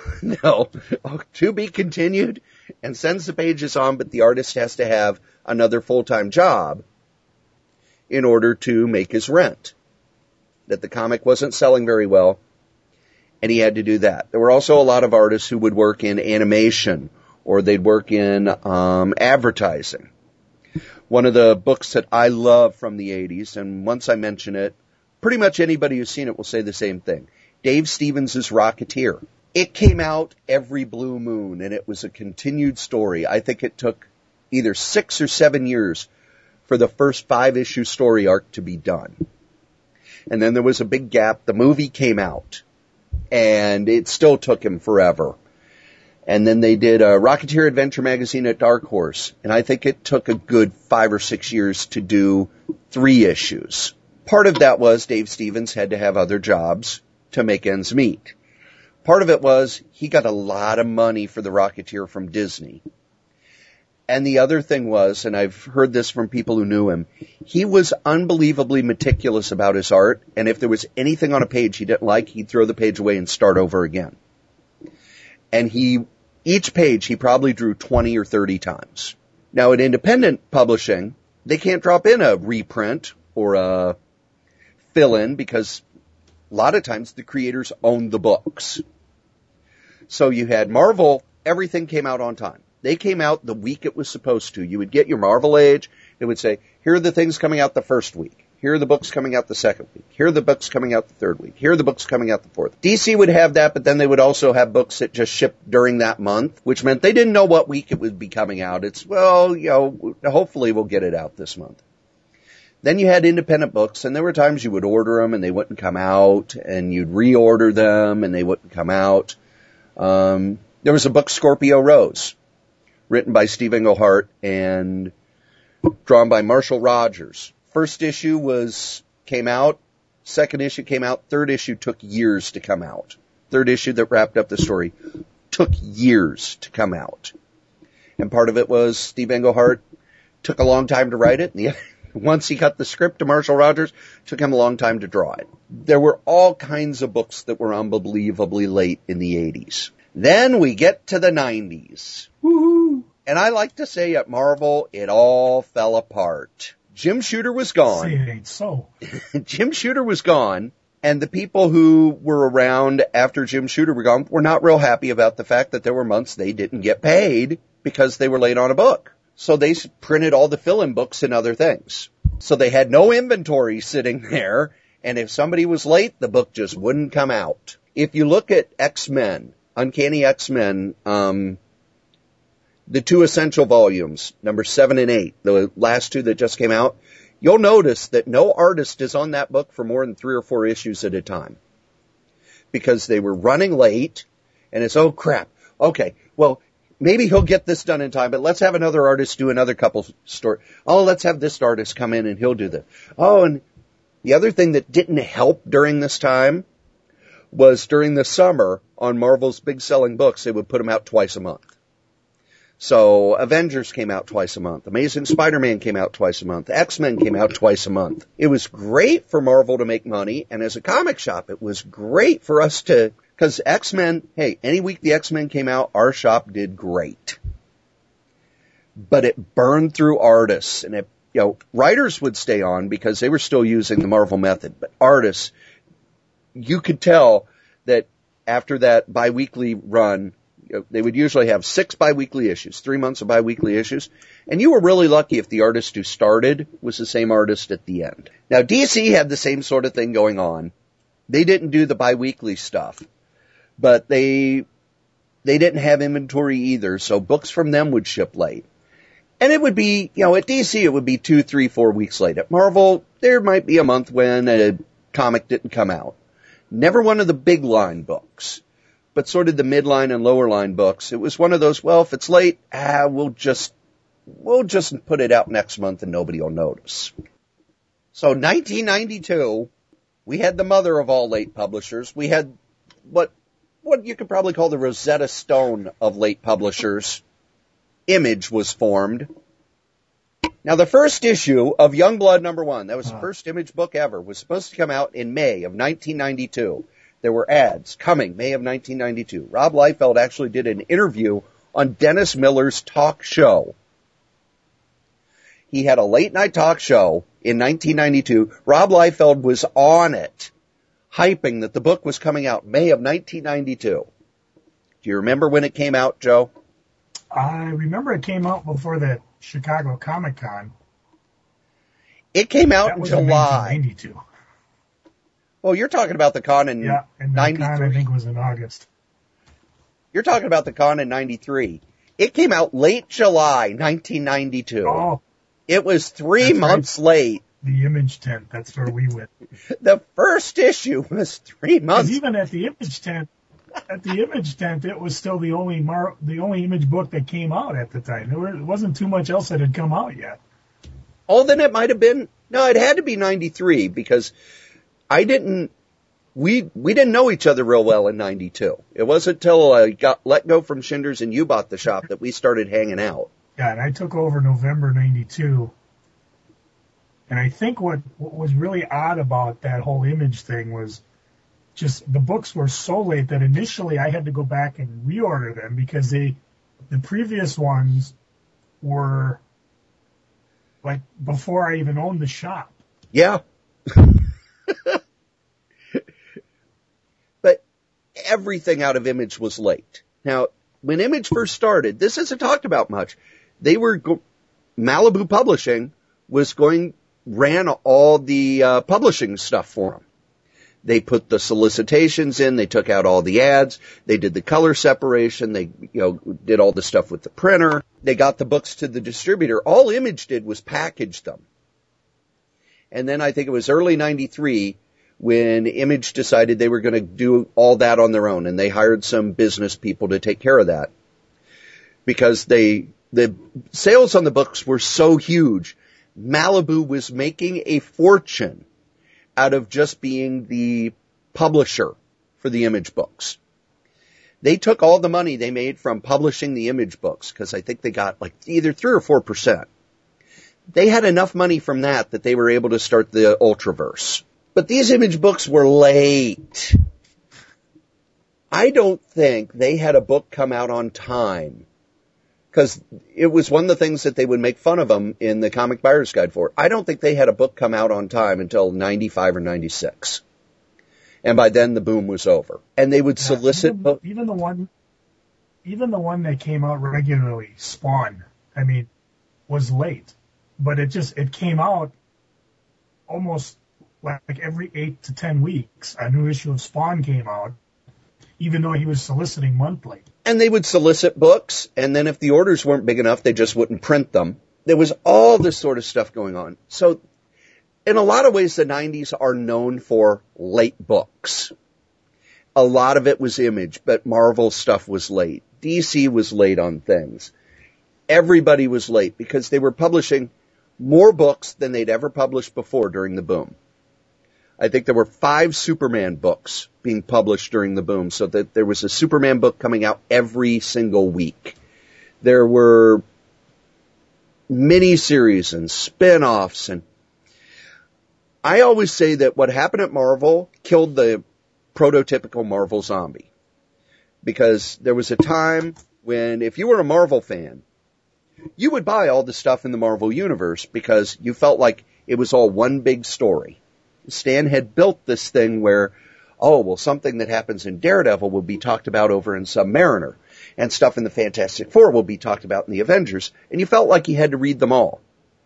to be continued, and sends the pages on, but the artist has to have another full-time job in order to make his rent. That the comic wasn't selling very well, and he had to do that. There were also a lot of artists who would work in animation, or they'd work in advertising. One of the books that I love from the 80s, and once I mention it, pretty much anybody who's seen it will say the same thing. Dave Stevens' Rocketeer. It came out every blue moon, and it was a continued story. I think it took either 6 or 7 years for the first 5-issue story arc to be done. And then there was a big gap. The movie came out, and it still took him forever. And then they did a Rocketeer Adventure magazine at Dark Horse, and I think it took a good 5 or 6 years to do 3 issues. Part of that was Dave Stevens had to have other jobs to make ends meet. Part of it was he got a lot of money for the Rocketeer from Disney. And the other thing was, and I've heard this from people who knew him, he was unbelievably meticulous about his art, and if there was anything on a page he didn't like, he'd throw the page away and start over again. And each page he probably drew 20 or 30 times. Now at independent publishing, they can't drop in a reprint or a fill-in because a lot of times the creators own the books. So you had Marvel, everything came out on time. They came out the week it was supposed to. You would get your Marvel Age. It would say, here are the things coming out the first week. Here are the books coming out the second week. Here are the books coming out the third week. Here are the books coming out the fourth. DC would have that, but then they would also have books that just shipped during that month, which meant they didn't know what week it would be coming out. It's, hopefully we'll get it out this month. Then you had independent books, and there were times you would order them and they wouldn't come out, and you'd reorder them and they wouldn't come out. There was a book, Scorpio Rose, written by Steve Englehart and drawn by Marshall Rogers. First issue came out. Second issue came out. Third issue took years to come out. Third issue that wrapped up the story took years to come out. And part of it was Steve Englehart took a long time to write it. And once he cut the script to Marshall Rogers, it took him a long time to draw it. There were all kinds of books that were unbelievably late in the 80s. Then we get to the 90s. Woohoo! And I like to say at Marvel, it all fell apart. Jim Shooter was gone. Say it ain't so. Jim Shooter was gone, and the people who were around after Jim Shooter were gone were not real happy about the fact that there were months they didn't get paid because they were late on a book. So they printed all the fill-in books and other things. So they had no inventory sitting there, and if somebody was late, the book just wouldn't come out. If you look at X-Men, Uncanny X-Men, the two essential volumes, number 7 and 8, the last two that just came out, you'll notice that no artist is on that book for more than 3 or 4 issues at a time. Because they were running late, and it's, oh crap, okay, well, maybe he'll get this done in time, but let's have another artist do another couple stories. Oh, let's have this artist come in and he'll do this. Oh, and the other thing that didn't help during this time was during the summer on Marvel's big selling books, they would put them out twice a month. So Avengers came out twice a month. Amazing Spider-Man came out twice a month. X-Men came out twice a month. It was great for Marvel to make money, and as a comic shop, it was great for us to, because X-Men, hey, any week the X-Men came out, our shop did great. But it burned through artists, and writers would stay on because they were still using the Marvel method, but artists, you could tell that after that biweekly run, they would usually have 6 biweekly issues, 3 months of biweekly issues, and you were really lucky if the artist who started was the same artist at the end. Now, DC had the same sort of thing going on. They didn't do the biweekly stuff, but they didn't have inventory either, so books from them would ship late. And it would be, at DC it would be 2, 3, 4 weeks late. At Marvel, there might be a month when a comic didn't come out. Never one of the big line books, but sort of the midline and lower line books. It was one of those, well, if it's late, we'll just put it out next month and nobody will notice. So 1992, we had the mother of all late publishers. We had what you could probably call the Rosetta Stone of late publishers. Image was formed. Now, the first issue of Youngblood #1, that was the first Image book ever, was supposed to come out in May of 1992. There were ads coming May of 1992. Rob Liefeld actually did an interview on Dennis Miller's talk show. He had a late-night talk show in 1992. Rob Liefeld was on it, hyping that the book was coming out May of 1992. Do you remember when it came out, Joe? I remember it came out before the Chicago Comic Con. It came out in July. 1992. Well, you're talking about the con in 93. And the con, I think, was in August. You're talking about the con in 93. It came out late July 1992. Oh. It was 3 months late. The Image tent, that's where we went. The first issue was 3 months. Even at the Image tent, it was still the only Image book that came out at the time. There wasn't too much else that had come out yet. Oh, then it might have been, no, it had to be 93 because we didn't know each other real well in 92. It wasn't until I got let go from Schindler's and you bought the shop that we started hanging out. Yeah, and I took over November 92. And I think what was really odd about that whole Image thing was just the books were so late that initially I had to go back and reorder them because the previous ones were like before I even owned the shop. Yeah. But everything out of Image was late. Now, when Image first started, this isn't talked about much. They were, Malibu Publishing ran all the publishing stuff for them. They put the solicitations in, they took out all the ads, they did the color separation, they, did all the stuff with the printer, they got the books to the distributor. All Image did was package them. And then I think it was early 93 when Image decided they were going to do all that on their own, and they hired some business people to take care of that. Because the sales on the books were so huge Malibu was making a fortune out of just being the publisher for the Image books. They took all the money they made from publishing the Image books, because I think they got like either 3 or 4%. They had enough money from that they were able to start the Ultraverse. But these Image books were late. I don't think they had a book come out on time, because it was one of the things that they would make fun of them in the Comic Buyer's Guide for. I don't think they had a book come out on time until 95 or 96. And by then the boom was over. And they would solicit books. Even the one that came out regularly, Spawn, I mean, was late. But it came out almost like every 8 to 10 weeks. A new issue of Spawn came out, even though he was soliciting monthly. And they would solicit books, and then if the orders weren't big enough, they just wouldn't print them. There was all this sort of stuff going on. So in a lot of ways, the 90s are known for late books. A lot of it was Image, but Marvel stuff was late. DC was late on things. Everybody was late because they were publishing more books than they'd ever published before during the boom. I think there were 5 Superman books being published during the boom, so that there was a Superman book coming out every single week. There were miniseries and spin-offs, and I always say that what happened at Marvel killed the prototypical Marvel zombie. Because there was a time when, if you were a Marvel fan, you would buy all the stuff in the Marvel Universe because you felt like it was all one big story. Stan had built this thing where, something that happens in Daredevil will be talked about over in Submariner, and stuff in the Fantastic Four will be talked about in the Avengers, and you felt like you had to read them all.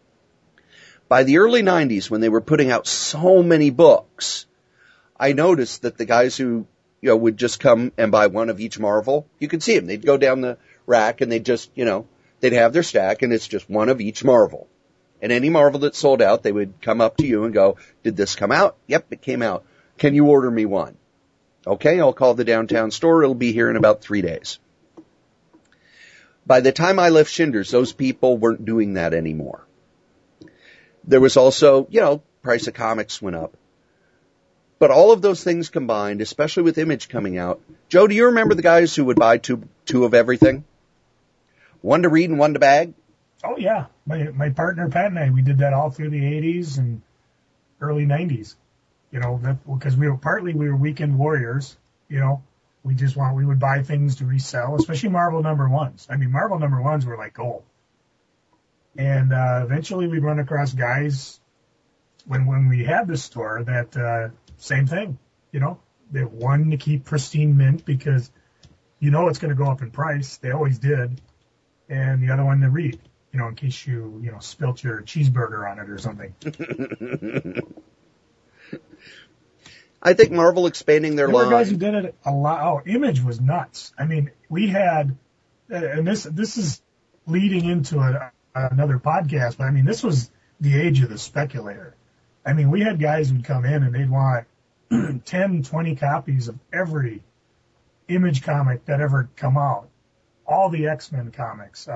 By the early 90s, when they were putting out so many books, I noticed that the guys who, would just come and buy one of each Marvel, you could see them. They'd go down the rack and they'd just, they'd have their stack and it's just one of each Marvel. And any Marvel that sold out, they would come up to you and go, did this come out? Yep, it came out. Can you order me one? Okay, I'll call the downtown store. It'll be here in about 3 days. By the time I left Schindler's, those people weren't doing that anymore. There was also, price of comics went up. But all of those things combined, especially with Image coming out. Joe, do you remember the guys who would buy two of everything? One to read and one to bag? Oh, yeah. My partner, Pat, and I, we did that all through the 80s and early 90s. Because we were weekend warriors, we would buy things to resell, especially Marvel #1s. I mean, Marvel #1s were like gold. And eventually we'd run across guys when we had this store that same thing, they one to keep pristine mint because it's going to go up in price. They always did. And the other one to read, in case you spilt your cheeseburger on it or something. I think Marvel expanding their line. There were guys who did it a lot. Oh, Image was nuts. I mean, we had, and this is leading into another podcast, but I mean, this was the age of the speculator. I mean, we had guys who'd come in and they'd want 10, 20 copies of every Image comic that ever come out, all the X-Men comics.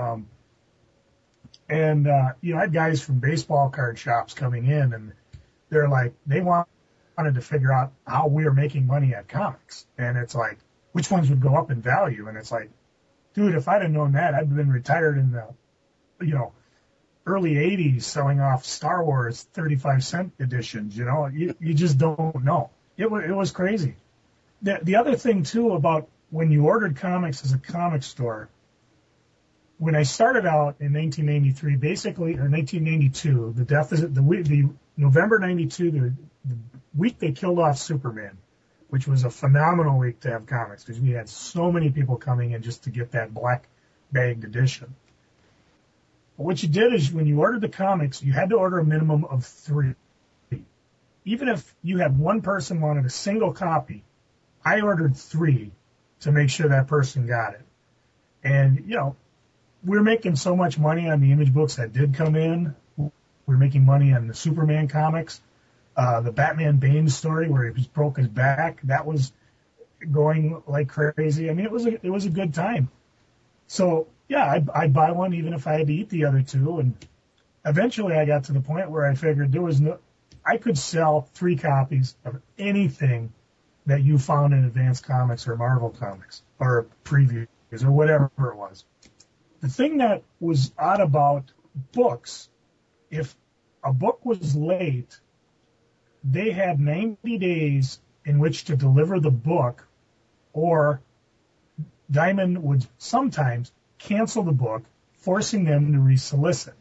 I had guys from baseball card shops coming in, and they're like, they wanted to figure out how we were making money at comics. And it's like, which ones would go up in value? And it's like, dude, if I'd have known that, I'd have been retired in the, early 80s selling off Star Wars 35-cent editions. You just don't know. It was crazy. The other thing, too, about when you ordered comics as a comic store, when I started out in 1993, basically, or 1992, the November 92, the week they killed off Superman, which was a phenomenal week to have comics because we had so many people coming in just to get that black bagged edition. But what you did is when you ordered the comics, you had to order a minimum of 3. Even if you had one person wanted a single copy, I ordered 3 to make sure that person got it. And, we were making so much money on the Image books that did come in. We were making money on the Superman comics. The Batman Bane story where he broke his back, that was going like crazy. I mean, it was a good time. So, yeah, I'd buy one even if I had to eat the other 2. And eventually I got to the point where I figured I could sell 3 copies of anything that you found in Advanced Comics or Marvel Comics or previews or whatever it was. The thing that was odd about books, if a book was late, they had 90 days in which to deliver the book, or Diamond would sometimes cancel the book, forcing them to resolicit.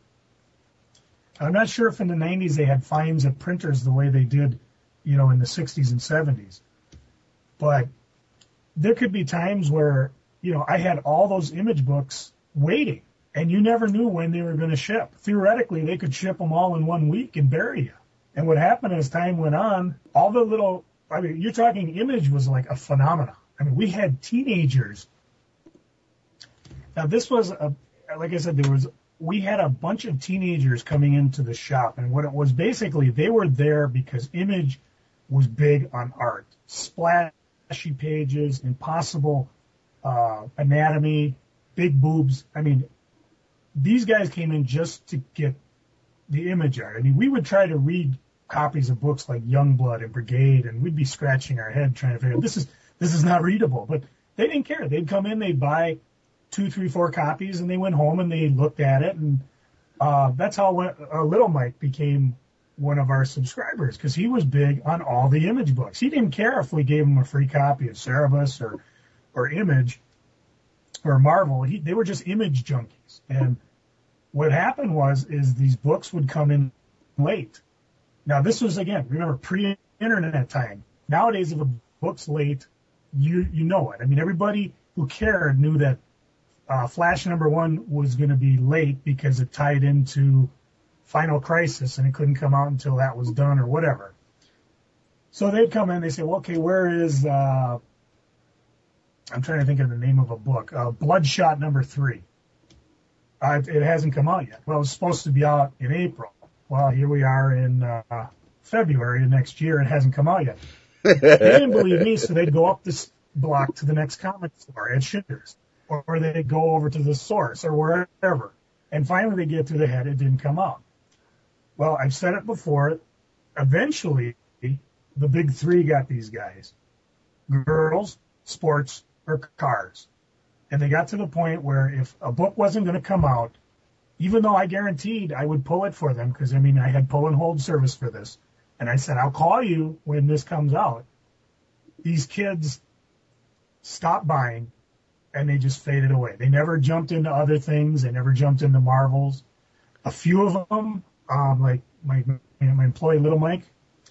I'm not sure if in the 90s they had fines at printers the way they did, in the 60s and 70s. But there could be times where, I had all those Image books waiting, and you never knew when they were going to ship. Theoretically, they could ship them all in 1 week and bury you. And what happened as time went on, all the little, you're talking Image was like a phenomenon. We had teenagers. Now, this was, like I said, we had a bunch of teenagers coming into the shop. And what it was basically, they were there because Image was big on art. Splashy pages, impossible anatomy, big boobs. These guys came in just to get the Image art. We would try to read copies of books like Youngblood and Brigade, and we'd be scratching our head trying to figure out, this is not readable. But they didn't care. They'd come in, they'd buy 2, 3, 4 copies, and they went home and they looked at it. And that's how Little Mike became one of our subscribers, because he was big on all the Image books. He didn't care if we gave him a free copy of Cerebus or Image or Marvel. They were just Image junkies. And what happened is these books would come in late. Now, this was, again, remember, pre-internet time. Nowadays, if a book's late, you know it. Everybody who cared knew that Flash #1 was going to be late because it tied into Final Crisis and it couldn't come out until that was done or whatever. So they'd come in, they say, well, okay, where is, I'm trying to think of the name of a book, Bloodshot #3. It hasn't come out yet. Well, it was supposed to be out in April. Well, here we are in February of next year. It hasn't come out yet. They didn't believe me, so they'd go up this block to the next comic store at Schindler's, or they'd go over to the Source or wherever. And finally they get to the head, it didn't come out. Well, I've said it before. Eventually, the big 3 got these guys: girls, sports, or cars. And they got to the point where if a book wasn't going to come out, even though I guaranteed I would pull it for them, because, I had pull and hold service for this, and I said, I'll call you when this comes out, these kids stopped buying, and they just faded away. They never jumped into other things. They never jumped into Marvels. A few of them, like my employee, Little Mike,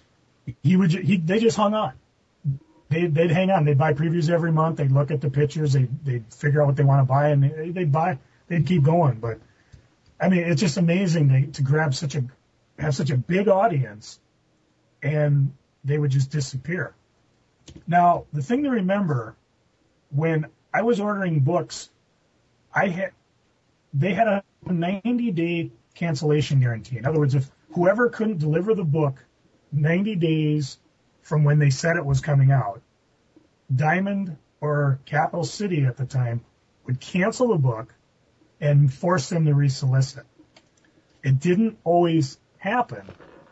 they just hung on. They'd hang on. They'd buy previews every month. They'd look at the pictures. They'd figure out what they want to buy, and they'd keep going. But it's just amazing to have such a big audience, and they would just disappear. Now, the thing to remember, when I was ordering books, they had a 90-day cancellation guarantee. In other words, if whoever couldn't deliver the book 90 days from when they said it was coming out, Diamond or Capital City at the time would cancel the book and force them to resolicit. It didn't always happen.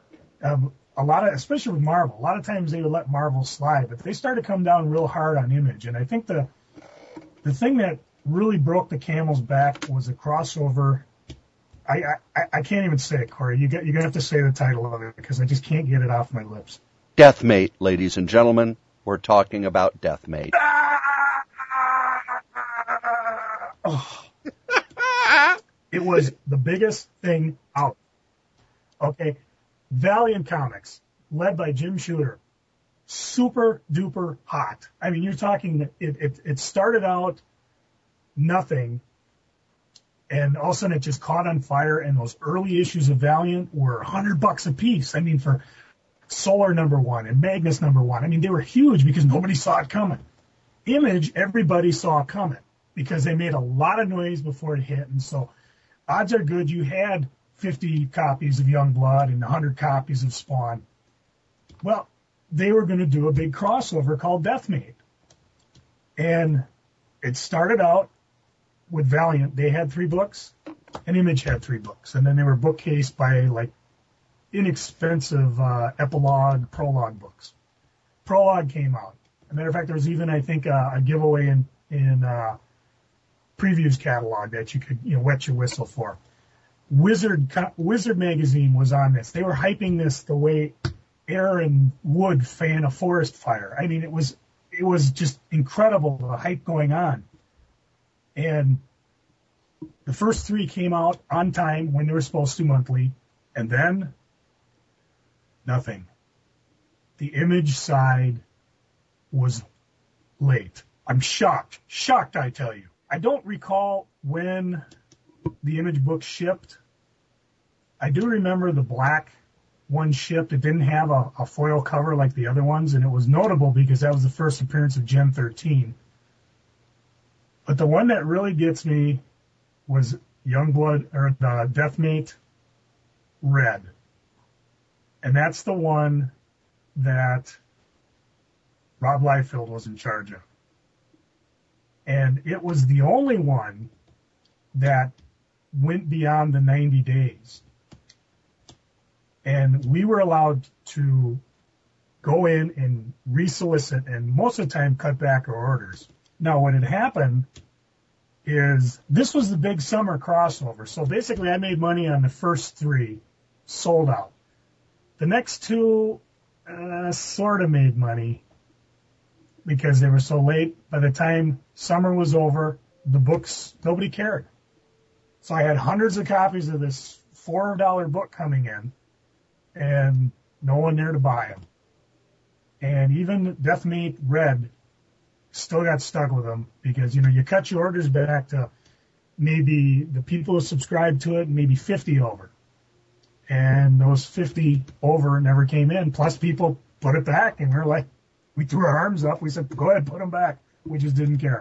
Especially with Marvel, a lot of times they would let Marvel slide, but they started to come down real hard on Image. And I think the thing that really broke the camel's back was a crossover. I can't even say it, Corey. You're gonna have to say the title of it because I just can't get it off my lips. Deathmate, ladies and gentlemen. We're talking about Deathmate. Oh. It was the biggest thing out. Okay. Valiant Comics, led by Jim Shooter. Super duper hot. You're talking, it started out nothing, and all of a sudden it just caught on fire, and those early issues of Valiant were $100 a piece. For Solar #1 and Magnus #1. They were huge because nobody saw it coming. Image, everybody saw it coming because they made a lot of noise before it hit. And so odds are good you had 50 copies of Youngblood and 100 copies of Spawn. Well, they were going to do a big crossover called Deathmate. And it started out with Valiant. They had 3 books. and Image had 3 books. And then they were bookcased by, like, inexpensive epilogue, prologue books. Prologue came out. As a matter of fact, there was even, I think, a giveaway in Previews catalog that you could, wet your whistle for. Wizard magazine was on this. They were hyping this the way air and wood fan a forest fire. I mean, it was just incredible, the hype going on. And the first 3 came out on time when they were supposed to, monthly, and then nothing. The Image side was late. I'm shocked. Shocked, I tell you. I don't recall when the Image book shipped. I do remember the black one shipped. It didn't have a foil cover like the other ones, and it was notable because that was the first appearance of Gen 13. But the one that really gets me was Youngblood, or the Deathmate Red. And that's the one that Rob Liefeld was in charge of. And it was the only one that went beyond the 90 days. And we were allowed to go in and resolicit and most of the time cut back our orders. Now, what had happened is this was the big summer crossover. So basically I made money on the first 3, sold out. The next 2 sort of made money because they were so late. By the time summer was over, the books, nobody cared. So I had hundreds of copies of this $4 book coming in, and no one there to buy them. And even Deathmate Red still got stuck with them because, you cut your orders back to maybe the people who subscribed to it, maybe 50 over. And those 50 over never came in. Plus people put it back, and we're like, we threw our arms up. We said, go ahead, put them back. We just didn't care.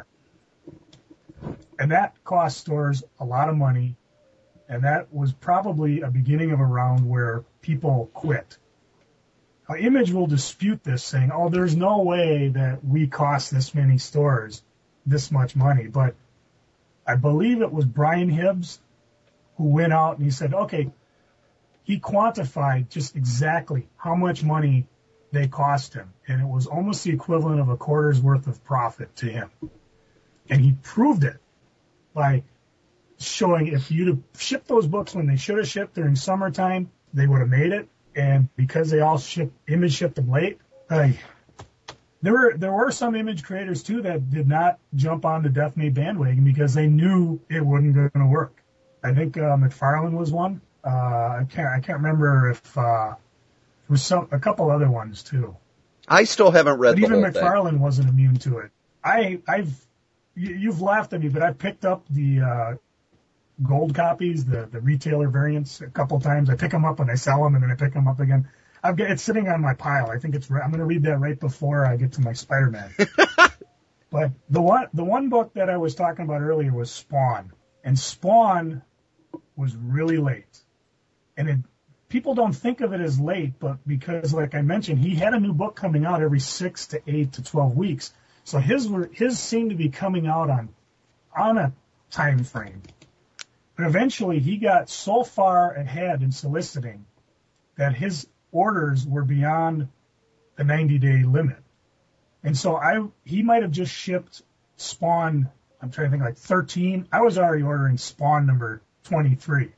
And that cost stores a lot of money. And that was probably a beginning of a round where people quit. Now, Image will dispute this, saying, oh, there's no way that we cost this many stores this much money. But I believe it was Brian Hibbs who went out and he said, okay, he quantified just exactly how much money they cost him. And it was almost the equivalent of a quarter's worth of profit to him. And he proved it by showing if you'd have shipped those books when they should have shipped during summertime, they would have made it. And because they all Image shipped them late, there were some Image creators too that did not jump on the Deathmate bandwagon because they knew it wasn't going to work. I think McFarlane was one. I can't remember if it was a couple other ones too. I still haven't read the whole thing. But even McFarlane wasn't immune to it. You've laughed at me, but I've picked up the gold copies, the retailer variants a couple times. I pick them up and I sell them, and then I pick them up again. It's sitting on my pile. I think I'm going to read that right before I get to my Spider-Man. But the one book that I was talking about earlier was Spawn, and Spawn was really late. And people don't think of it as late, but because, like I mentioned, he had a new book coming out every 6 to 8 to 12 weeks. So his seemed to be coming out on a time frame. But eventually he got so far ahead in soliciting that his orders were beyond the 90-day limit. And so he might have just shipped Spawn, I'm trying to think, like 13. I was already ordering Spawn number 23.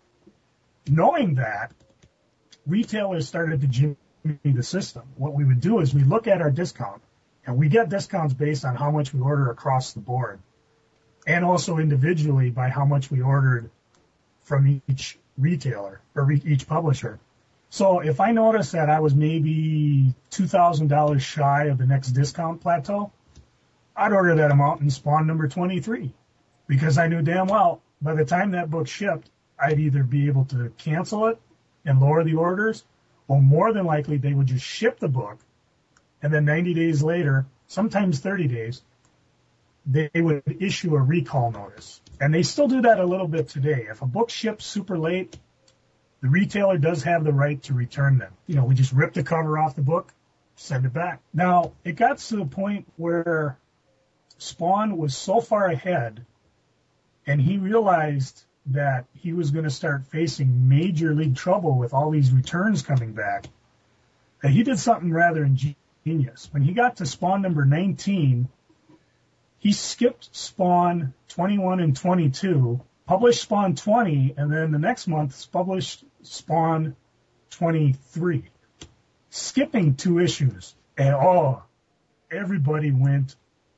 Knowing that, retailers started to jimmy the system. What we would do is we look at our discount, and we get discounts based on how much we order across the board, and also individually by how much we ordered from each retailer or each publisher. So if I noticed that I was maybe $2,000 shy of the next discount plateau, I'd order that amount in Spawn number 23, because I knew damn well by the time that book shipped, I'd either be able to cancel it and lower the orders, or more than likely they would just ship the book, and then 90 days later, sometimes 30 days, they would issue a recall notice. And they still do that a little bit today. If a book ships super late, the retailer does have the right to return them. We just rip the cover off the book, send it back. Now, it got to the point where Spawn was so far ahead, and he realized that he was going to start facing major league trouble with all these returns coming back, he did something rather ingenious. When he got to Spawn number 19, he skipped Spawn 21 and 22, published Spawn 20, and then the next month published Spawn 23, skipping 2 issues. And everybody went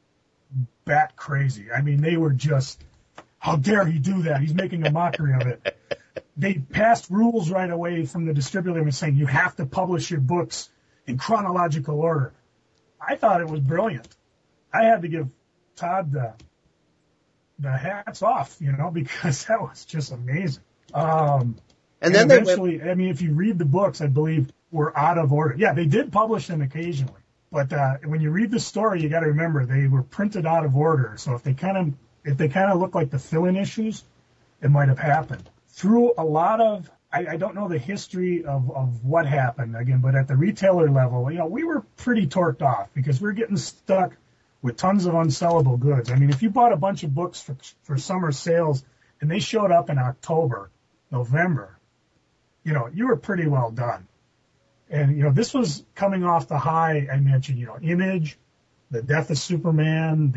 bat crazy. I mean, they were just, how dare he do that? He's making a mockery of it. They passed rules right away from the distributor and saying you have to publish your books in chronological order. I thought it was brilliant. I had to give Todd the hats off, because that was just amazing. And then eventually, if you read the books, I believe were out of order. Yeah, they did publish them occasionally, but when you read the story, you got to remember they were printed out of order. So if they kind of look like the fill-in issues, it might have happened. Through a lot of, I don't know the history of what happened again, but at the retailer level, we were pretty torqued off because we're getting stuck with tons of unsellable goods. I mean, if you bought a bunch of books for summer sales and they showed up in October, November, you were pretty well done. And, this was coming off the high I mentioned, Image, the Death of Superman,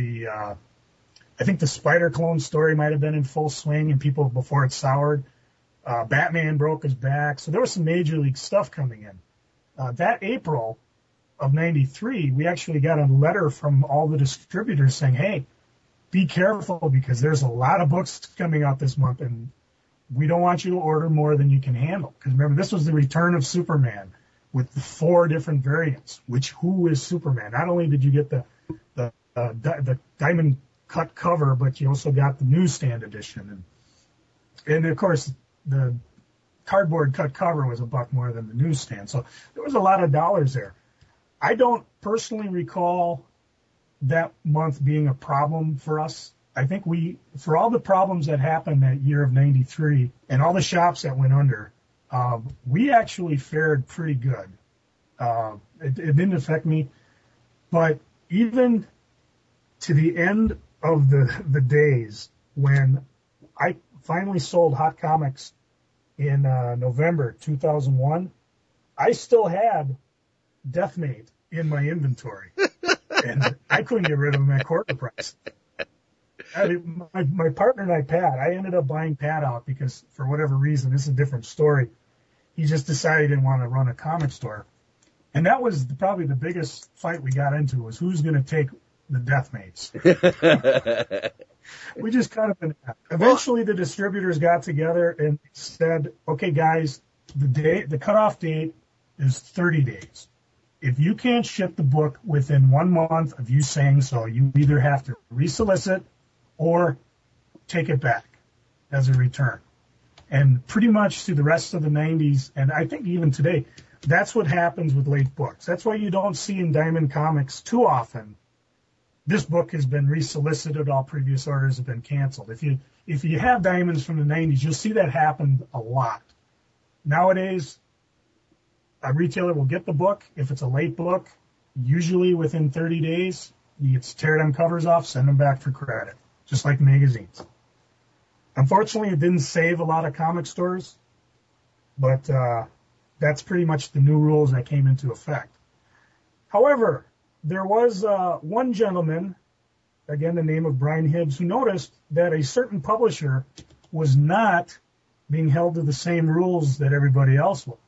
I think the Spider Clone story might have been in full swing and people before it soured. Batman broke his back. So there was some major league stuff coming in. That April of 93, we actually got a letter from all the distributors saying, hey, be careful because there's a lot of books coming out this month and we don't want you to order more than you can handle. Because remember, this was the return of Superman with the 4 different variants, who is Superman? Not only did you get the diamond cut cover, but you also got the newsstand edition. And of course, the cardboard cut cover was $1 more than the newsstand. So there was a lot of dollars there. I don't personally recall that month being a problem for us. I think for all the problems that happened that year of 93 and all the shops that went under, we actually fared pretty good. It didn't affect me, but even to the end of the days when I finally sold Hot Comics in November 2001, I still had Deathmate in my inventory, and I couldn't get rid of them at quarter price. My partner and I ended up buying Pat out because for whatever reason, this is a different story. He just decided he didn't want to run a comic store. And that was probably the biggest fight we got into was who's going to take the Deathmates. We just cut up in half. Eventually the distributors got together and said, okay, guys, the cutoff date is 30 days. If you can't ship the book within 1 month of you saying so, you either have to resolicit or take it back as a return. And pretty much through the rest of the 90s, and I think even today, that's what happens with late books. That's why you don't see in Diamond Comics too often, this book has been resolicited, all previous orders have been canceled. If you have Diamonds from the 90s, you'll see that happen a lot. Nowadays, a retailer will get the book. If it's a late book, usually within 30 days, you tear them covers off, send them back for credit, just like magazines. Unfortunately, it didn't save a lot of comic stores, but that's pretty much the new rules that came into effect. However, there was one gentleman, again, the name of Brian Hibbs, who noticed that a certain publisher was not being held to the same rules that everybody else was.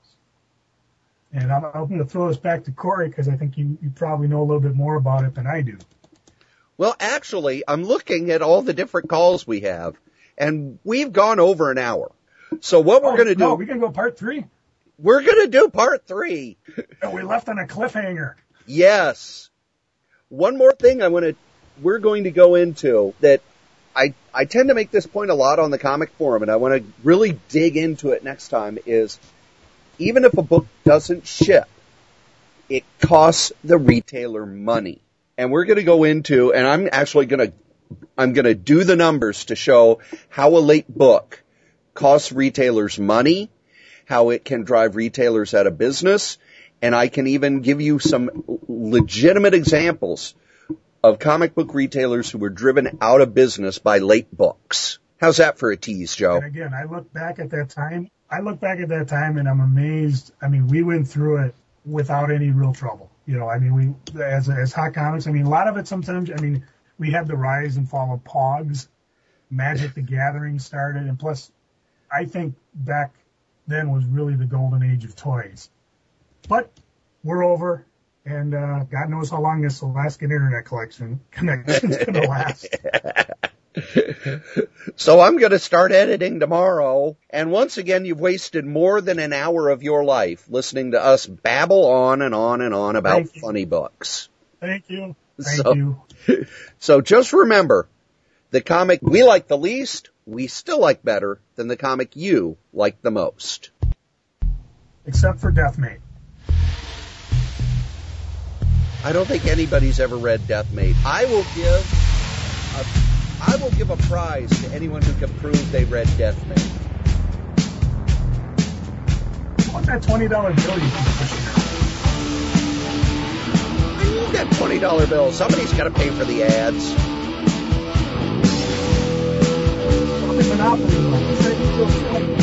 And I'm going to throw this back to Corey because I think you probably know a little bit more about it than I do. Well, actually, I'm looking at all the different calls we have, and we've gone over an hour. So what we're going to do... No, we can go part 3. We're going to do part 3. And we left on a cliffhanger. Yes. One more thing we're going to go into that I tend to make this point a lot on the comic forum, and I want to really dig into it next time, is even if a book doesn't ship, it costs the retailer money. And we're going to go into, and I'm actually going to do the numbers to show how a late book costs retailers money, how it can drive retailers out of business, and I can even give you some legitimate examples of comic book retailers who were driven out of business by late books. How's that for a tease, Joe? And again, I look back at that time and I'm amazed. I mean, we went through it without any real trouble. You know, I mean, we, as Hot Comics, I mean, a lot of it sometimes, I mean, we had the rise and fall of Pogs, Magic the Gathering started, and plus, I think back then was really the golden age of toys. But we're over, and God knows how long this Alaskan Internet connection's going to last. So I'm going to start editing tomorrow. And once again, you've wasted more than an hour of your life listening to us babble on and on and on about funny books. Thank you. Thank you. So just remember, the comic we like the least, we still like better than the comic you like the most. Except for Deathmate. I don't think anybody's ever read Deathmate. I will give a prize to anyone who can prove they read Deathmate. What's that $20 bill you keep pushing out? I need that $20 bill. Somebody's got to pay for the ads. Monopoly.